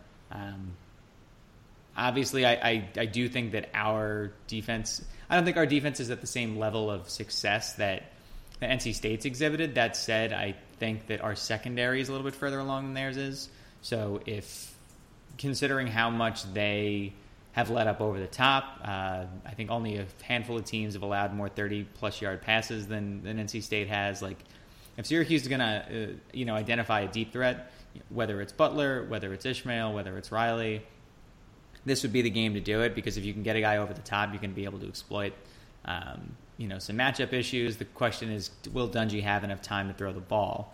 A: Obviously, I do think that our defense. I don't think our defense is at the same level of success that the NC State's exhibited. That said, I think that our secondary is a little bit further along than theirs is. So if considering how much they have let up over the top, I think only a handful of teams have allowed more 30-plus yard passes than NC State has. Like, if Syracuse is going to identify a deep threat, whether it's Butler, whether it's Ishmael, whether it's Riley, this would be the game to do it, because if you can get a guy over the top, you can be able to exploit some matchup issues. The question is, will Dungey have enough time to throw the ball?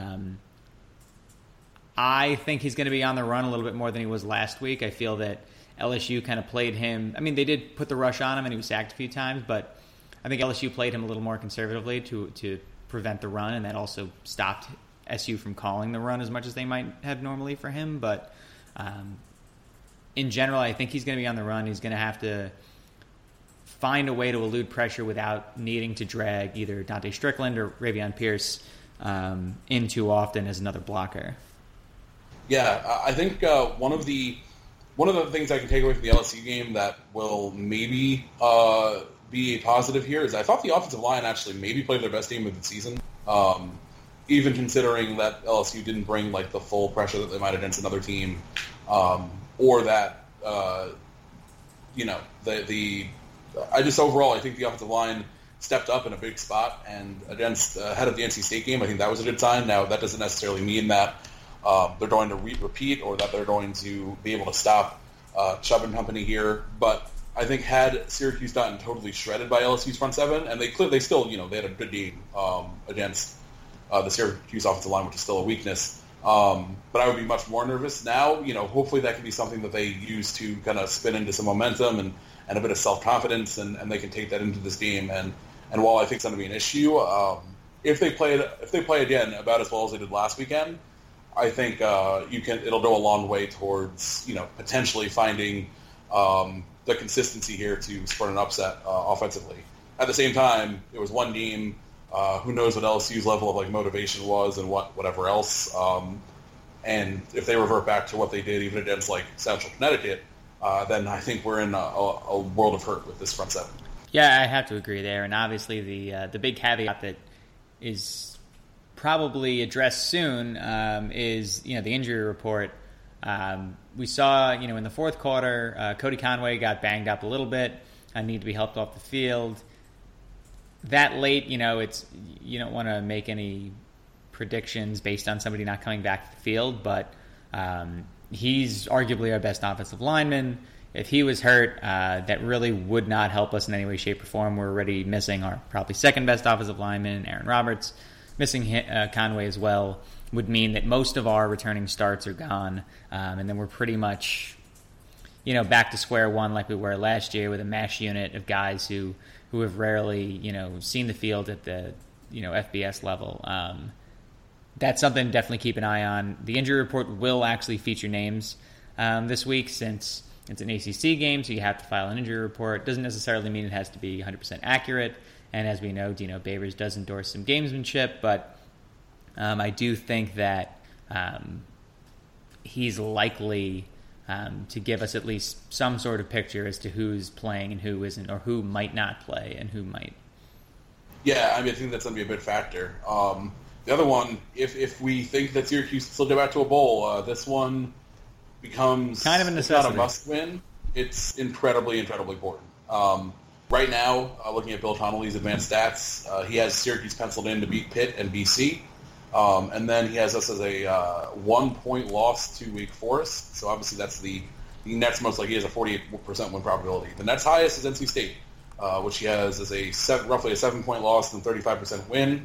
A: I think he's going to be on the run a little bit more than he was last week. I feel that LSU kind of played him. I mean, they did put the rush on him, and he was sacked a few times, but I think LSU played him a little more conservatively to prevent the run, and that also stopped SU from calling the run as much as they might have normally for him. But in general, I think he's going to be on the run. He's going to have to find a way to elude pressure without needing to drag either Dante Strickland or Ravion Pierce in too often as another blocker.
B: Yeah, I think one of the things I can take away from the LSU game that will maybe be a positive here is I thought the offensive line actually maybe played their best game of the season, even considering that LSU didn't bring like the full pressure that they might against another team, or that I just overall I think the offensive line stepped up in a big spot, and against ahead of the NC State game, I think that was a good sign. Now that doesn't necessarily mean that they're going to repeat or that they're going to be able to stop Chubb and company here, but I think had Syracuse gotten totally shredded by LSU's front seven, and they still they had a good game against the Syracuse offensive line, which is still a weakness. But I would be much more nervous now. Hopefully that can be something that they use to kind of spin into some momentum and a bit of self-confidence, and they can take that into this game. And while I think it's going to be an issue, if they play again about as well as they did last weekend, I think it'll go a long way towards potentially finding the consistency here to spurt an upset offensively. At the same time, it was one game. Who knows what LSU's level of like motivation was and whatever else. And if they revert back to what they did even against like Central Connecticut, then I think we're in a world of hurt with this front seven.
A: Yeah, I have to agree there. And obviously the big caveat that is probably addressed soon is the injury report. We saw in the fourth quarter, Cody Conway got banged up a little bit and needed to be helped off the field. That late, it's you don't want to make any predictions based on somebody not coming back to the field, but he's arguably our best offensive lineman. If he was hurt, that really would not help us in any way, shape, or form. We're already missing our probably second best offensive lineman, Aaron Roberts. Missing Conway as well would mean that most of our returning starts are gone, and then we're pretty much back to square one like we were last year with a mash unit of guys who have rarely seen the field at the FBS level. That's something to definitely keep an eye on. The injury report will actually feature names this week, since it's an ACC game, so you have to file an injury report. Doesn't necessarily mean it has to be 100% accurate. And as we know, Dino Babers does endorse some gamesmanship, but I do think that he's likely to give us at least some sort of picture as to who's playing and who isn't, or who might not play and who might.
B: Yeah, I think that's going to be a big factor. The other one, if we think that Syracuse can still go back to a bowl, this one becomes
A: kind of a necessity.
B: It's not a must-win. It's incredibly, incredibly important. Right now, looking at Bill Connolly's advanced stats, he has Syracuse penciled in to beat Pitt and BC. And then he has us as a 1-point loss to Wake Forest. So obviously that's the Nets most likely. He has a 48% win probability. The Nets highest is NC State, which he has as roughly a 7-point loss and 35% win.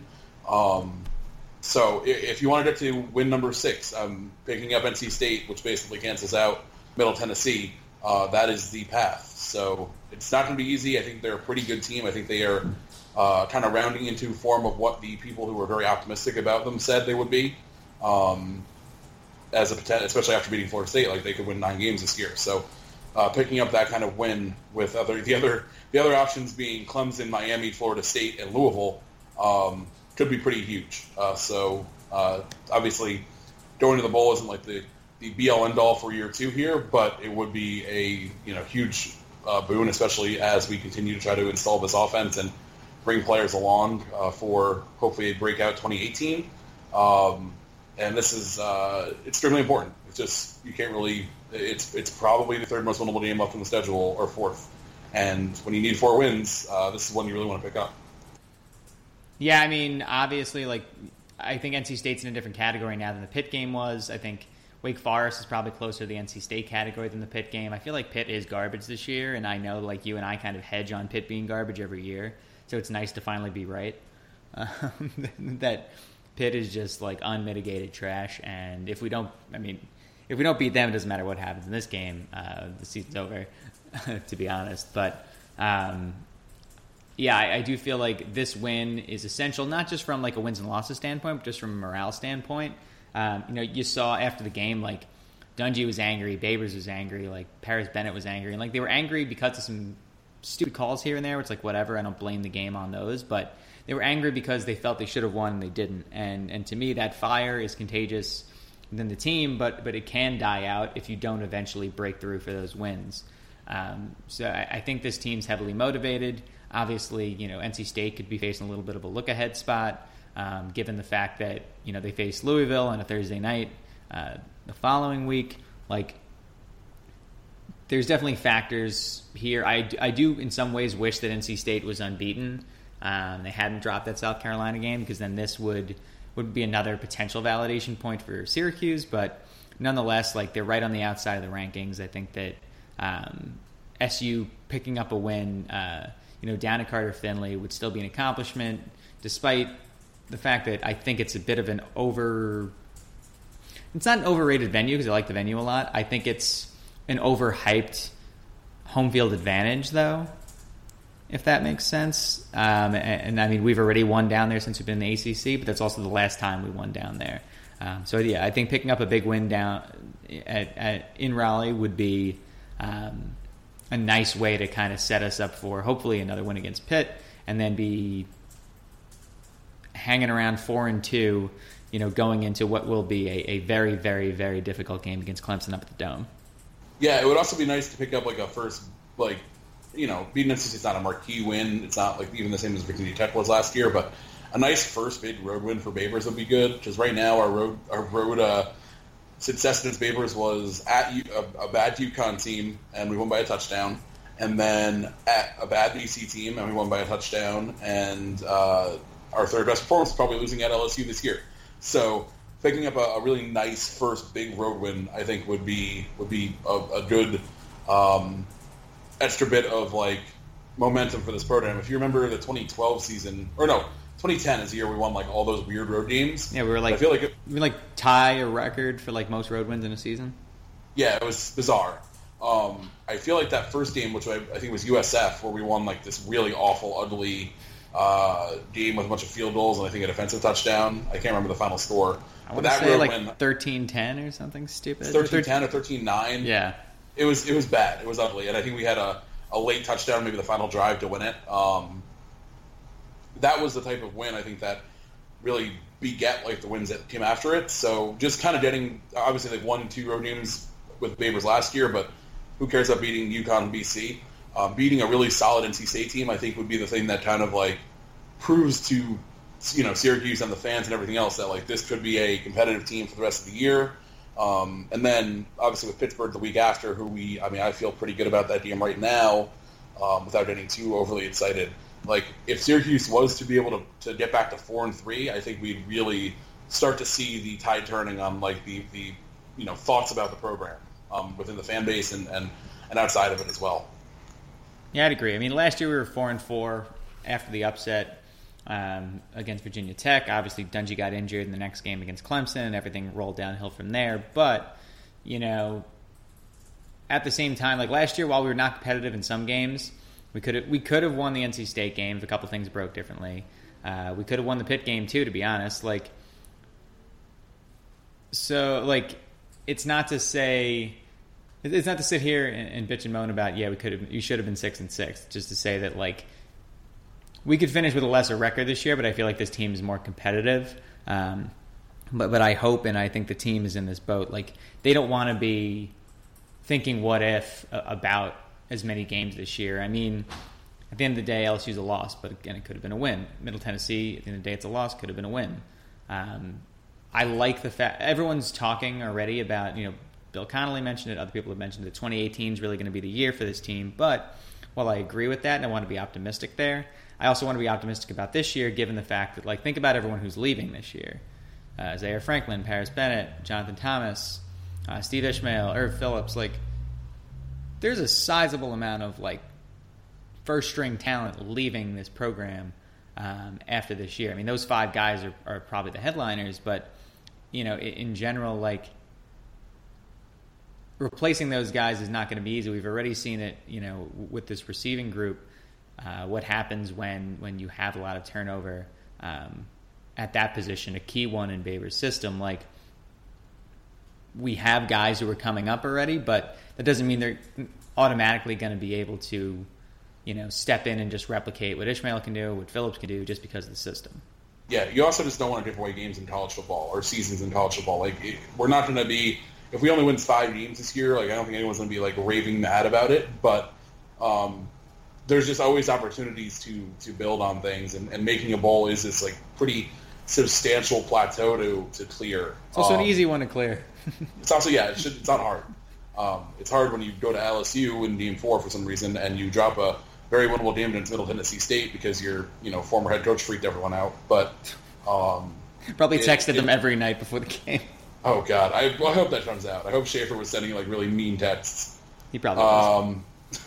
B: So if you want to get to win number 6, picking up NC State, which basically cancels out Middle Tennessee, that is the path. So it's not going to be easy. I think they're a pretty good team. I think they are kind of rounding into form of what the people who were very optimistic about them said they would be, as a potential, especially after beating Florida State. Like, they could win 9 games this year. So picking up that kind of win with the other options being Clemson, Miami, Florida State, and Louisville could be pretty huge. So obviously going to the bowl isn't like the be-all end-all for year 2 here, but it would be a huge boon, especially as we continue to try to install this offense and bring players along for hopefully a breakout 2018. And this is extremely important. It's just, you can't really, it's probably the 3rd most winnable game left on the schedule, or 4th. And when you need 4 wins, this is one you really want to pick up.
A: Yeah, obviously, I think NC State's in a different category now than the Pitt game was. I think Wake Forest is probably closer to the NC State category than the Pitt game. I feel like Pitt is garbage this year, and I know, you and I kind of hedge on Pitt being garbage every year. So it's nice to finally be right. That Pitt is just unmitigated trash, and if we don't beat them, it doesn't matter what happens in this game. The season's over, to be honest. But yeah, I do feel like this win is essential, not just from a wins and losses standpoint, but just from a morale standpoint. You saw after the game, Dungy was angry, Babers was angry, Paris Bennett was angry, and they were angry because of some stupid calls here and there. It's whatever. I don't blame the game on those, but they were angry because they felt they should have won and they didn't. And to me, that fire is contagious within the team, but it can die out if you don't eventually break through for those wins. So I think this team's heavily motivated. Obviously, NC State could be facing a little bit of a look-ahead spot, given the fact that they face Louisville on a Thursday night the following week. There's definitely factors here. I do in some ways wish that NC State was unbeaten. They hadn't dropped that South Carolina game, because then this would be another potential validation point for Syracuse. But nonetheless, they're right on the outside of the rankings. I think that SU picking up a win, down at Carter Finley would still be an accomplishment, despite the fact that I think it's a bit of an it's not an overrated venue, because I like the venue a lot. I think it's an overhyped home field advantage, though, if that makes sense. And we've already won down there since we've been in the ACC, but that's also the last time we won down there. So yeah, I think picking up a big win down in Raleigh would be a nice way to kind of set us up for hopefully another win against Pitt, and then be hanging around 4-2, going into what will be a very, very, very difficult game against Clemson up at the Dome.
B: Yeah, it would also be nice to pick up a first, beating NC State's not a marquee win. It's not even the same as Virginia Tech was last year, but a nice first big road win for Babers would be good, because right now our road success against Babers was at a bad UConn team, and we won by a touchdown, and then at a bad BC team, and we won by a touchdown, and our third best performance is probably losing at LSU this year. So picking up a really nice first big road win, I think would be a good extra bit of momentum for this program. If you remember the 2012 season, or no, 2010 is the year we won all those weird road games.
A: Yeah, we were I feel like we tie a record for most road wins in a season.
B: Yeah, it was bizarre. I feel like that first game, which I think was USF, where we won this really awful, ugly game with a bunch of field goals and I think a defensive touchdown. I can't remember the final score.
A: I want to say like 13-10 or something stupid.
B: 13-10 or 13-9.
A: Yeah.
B: It was bad. It was ugly. And I think we had a late touchdown, maybe the final drive to win it. That was the type of win I think that really beget like the wins that came after it. So just kind of getting, obviously they've won 2 road games with Babers last year, but who cares about beating UConn and BC? Beating a really solid NC State team, I think, would be the thing that kind of like proves to Syracuse and the fans and everything else that like this could be a competitive team for the rest of the year. And then obviously with Pittsburgh the week after, I feel pretty good about that game right now, without getting too overly excited. Like if Syracuse was to be able to get back to 4-3, I think we'd really start to see the tide turning on like the thoughts about the program within the fan base and outside of it as well.
A: Yeah, I'd agree. I mean, last year we were 4-4 after the upset against Virginia Tech. Obviously, Dungey got injured in the next game against Clemson, and everything rolled downhill from there. But, at the same time, like last year, while we were not competitive in some games, we could have won the NC State game if a couple things broke differently. We could have won the Pitt game too, to be honest. It's not to say. It's not to sit here and bitch and moan about, you should have been 6-6. Just to say that, like, we could finish with a lesser record this year, but I feel like this team is more competitive. But I hope and I think the team is in this boat. Like, they don't want to be thinking what if about as many games this year. I mean, at the end of the day, LSU's a loss, but again, it could have been a win. Middle Tennessee, at the end of the day, it's a loss, could have been a win. I like the fact everyone's talking already about, Bill Connolly mentioned it, other people have mentioned it, 2018 is really going to be the year for this team. But while I agree with that and I want to be optimistic there, I also want to be optimistic about this year given the fact that, like, think about everyone who's leaving this year. Zaire Franklin, Paris Bennett, Jonathan Thomas, Steve Ishmael, Irv Phillips. Like, there's a sizable amount of, like, first-string talent leaving this program after this year. I mean, those 5 guys are probably the headliners, but, in general, like, replacing those guys is not going to be easy. We've already seen it, with this receiving group, what happens when you have a lot of turnover at that position, a key one in Babers' system. Like, we have guys who are coming up already, but that doesn't mean they're automatically going to be able to, step in and just replicate what Ishmael can do, what Phillips can do, just because of the system.
B: Yeah, you also just don't want to give away games in college football or seasons in college football. Like, we're not going to be... If we only win 5 games this year, like, I don't think anyone's going to be, like, raving mad about it. But there's just always opportunities to build on things. And making a bowl is this, like, pretty substantial plateau to clear.
A: It's also an easy one to clear.
B: It's also, it's not hard. It's hard when you go to LSU in Game 4 for some reason and you drop a very winnable game against Middle Tennessee State because your former head coach freaked everyone out. But
A: probably texted them every night before the game.
B: Oh, God. I hope that comes out. I hope Schaefer was sending, like, really mean texts.
A: He probably was.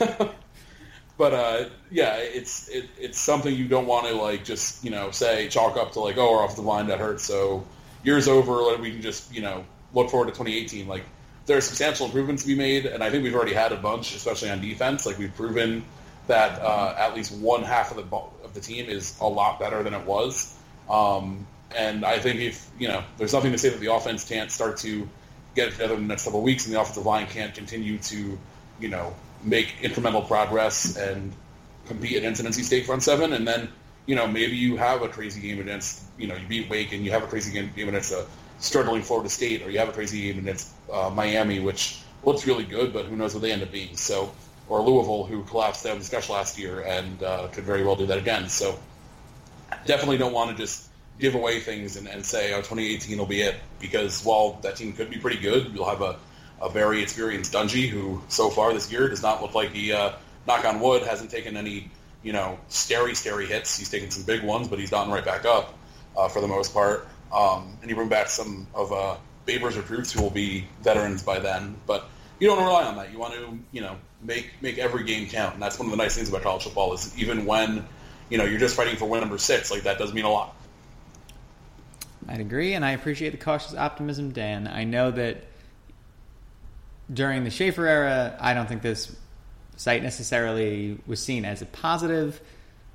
B: But, it's something you don't want to, like, just, say, chalk up to, like, our offensive line that hurts, so year's over, we can just, look forward to 2018. Like, there are substantial improvements to be made, and I think we've already had a bunch, especially on defense. Like, we've proven that at least one half of the team is a lot better than it was. And I think if, there's nothing to say that the offense can't start to get it together in the next couple of weeks and the offensive line can't continue to, make incremental progress and compete against an NC State front seven. And then, maybe you have a crazy game against, you beat Wake and you have a crazy game against a struggling Florida State, or you have a crazy game against Miami, which looks really good, but who knows what they end up being. So, or Louisville, who collapsed down the stretch last year and could very well do that again. So definitely don't want to just give away things and say, 2018 will be it, because while that team could be pretty good, you'll have a very experienced Dungey who so far this year does not look like he, knock on wood, hasn't taken any, scary hits. He's taken some big ones, but he's gotten right back up for the most part. And you bring back some of Babers' recruits who will be veterans by then, but you don't rely on that. You want to, make every game count, and that's one of the nice things about college football is even when, you're just fighting for win number 6, like that does mean a lot.
A: I'd agree, and I appreciate the cautious optimism, Dan. I know that during the Schaefer era, I don't think this site necessarily was seen as a positive.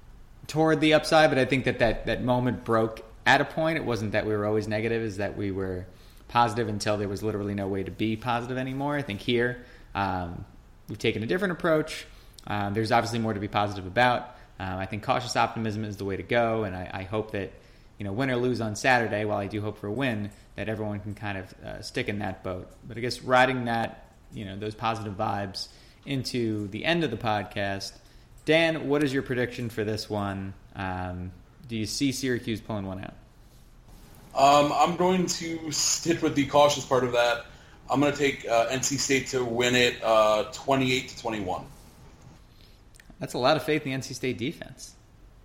A: toward the upside, but I think that moment broke at a point. It wasn't that we were always negative, is that we were positive until there was literally no way to be positive anymore. I think here we've taken a different approach. There's obviously more to be positive about. I think cautious optimism is the way to go, and I hope that, win or lose on Saturday, while I do hope for a win, that everyone can kind of stick in that boat. But I guess riding that, those positive vibes into the end of the podcast, Dan, what is your prediction for this one? Do you see Syracuse pulling one out?
B: I'm going to stick with the cautious part of that. I'm going to take NC State to win it 28-21.
A: That's a lot of faith in the NC State defense.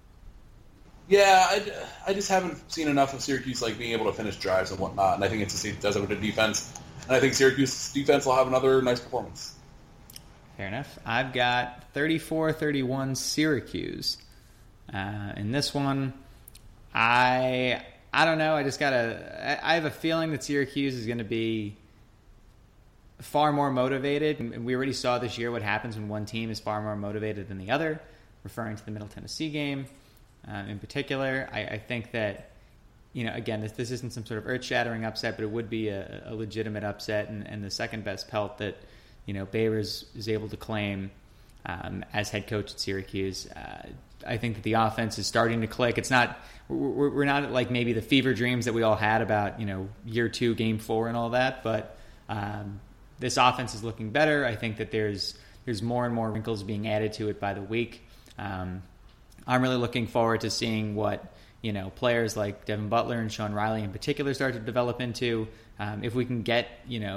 B: Yeah, I just haven't seen enough of Syracuse being able to finish drives and whatnot, and I think NC State does have a good defense, and I think Syracuse's defense will have another nice performance.
A: Fair enough. I've got 34-31 Syracuse. In this one, I don't know. I have a feeling that Syracuse is going to be far more motivated. And we already saw this year what happens when one team is far more motivated than the other, referring to the Middle Tennessee game in particular. I think that, again, this isn't some sort of earth-shattering upset, but it would be a legitimate upset and the second-best pelt that, Babers is able to claim as head coach at Syracuse. I think that the offense is starting to click. It's not we're not like maybe the fever dreams that we all had about year 2, game 4, and all that, but this offense is looking better. I think that there's more and more wrinkles being added to it by the week. I'm really looking forward to seeing what players like Devin Butler and Sean Riley in particular start to develop into. If we can get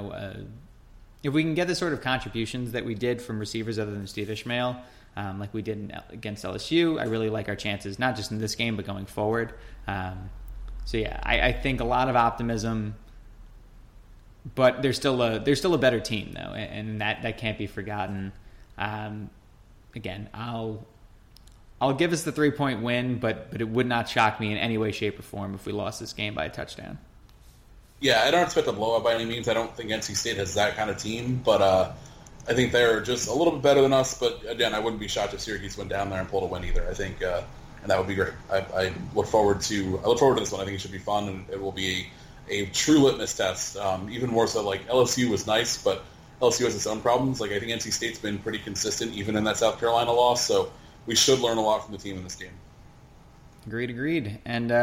A: if we can get the sort of contributions that we did from receivers other than Steve Ishmael, like we did against LSU, I really like our chances, not just in this game, but going forward. I think a lot of optimism, but they're still a better team, though, and that can't be forgotten. Again, I'll give us the 3-point win, but it would not shock me in any way, shape, or form if we lost this game by a touchdown.
B: Yeah, I don't expect a blowout by any means. I don't think NC State has that kind of team, but I think they're just a little bit better than us. But again, I wouldn't be shocked if Syracuse went down there and pulled a win either. I think, and that would be great. I look forward to this one. I think it should be fun, and it will be a true litmus test. Even more so, LSU was nice, but LSU has its own problems. I think NC State's been pretty consistent even in that South Carolina loss. So we should learn a lot from the team in this game.
A: Agreed. And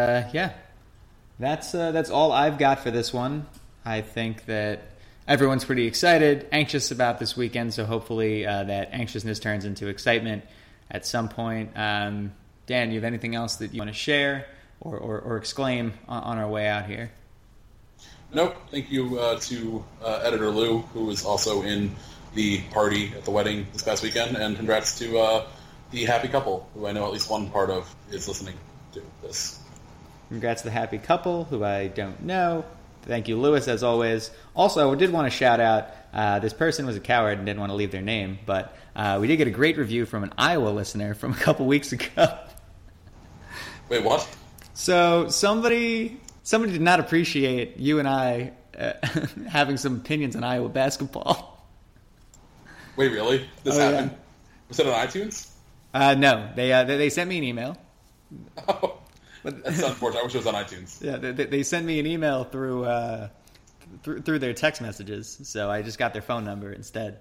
A: that's all I've got for this one. I think that everyone's pretty excited, anxious about this weekend, so hopefully that anxiousness turns into excitement at some point. Dan, you have anything else that you want to share or exclaim on our way out here?
B: Nope. Thank you to Editor Lou, who was also in the party at the wedding this past weekend, and congrats to the happy couple, who I know at least one part of is listening to this.
A: Congrats to the happy couple, who I don't know. Thank you, Lewis, as always. Also, I did want to shout out, this person was a coward and didn't want to leave their name, but we did get a great review from an Iowa listener from a couple weeks ago.
B: Wait, what?
A: So somebody did not appreciate you and I having some opinions on Iowa basketball.
B: Wait, really? This happened? Yeah. Was it on iTunes?
A: No, they sent me an email.
B: Oh. That's unfortunate. I wish it was on iTunes.
A: Yeah, they sent me an email through their text messages, so I just got their phone number instead.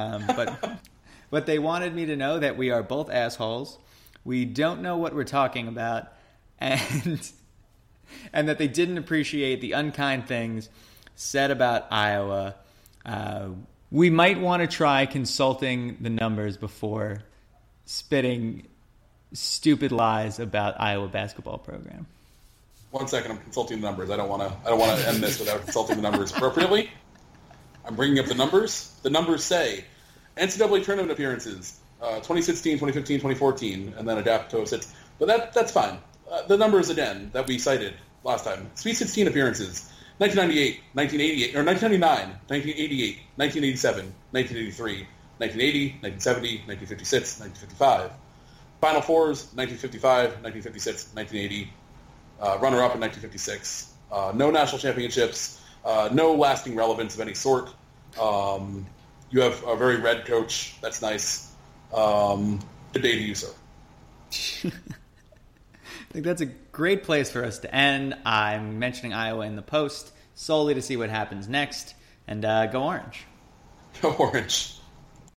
A: But they wanted me to know that we are both assholes. We don't know what we're talking about, and that they didn't appreciate the unkind things said about Iowa. We might want to try consulting the numbers before spitting stupid lies about Iowa basketball program.
B: 1 second, I'm consulting the numbers. I don't want to end this without consulting the numbers appropriately. I'm bringing up the numbers. The numbers say NCAA tournament appearances, 2016, 2015, 2014, and then adapt to 06. But that's fine. The numbers again that we cited last time: Sweet 16 appearances, 1998, 1988, or 1999, 1988, 1987, 1983, 1980, 1970, 1956, 1955. Final Fours, 1955, 1956, 1980. Runner-up in 1956. No national championships. No lasting relevance of any sort. You have a very red coach. That's nice. Good day to you, sir.
A: I think that's a great place for us to end. I'm mentioning Iowa in the post solely to see what happens next. And go Orange.
B: Go Orange.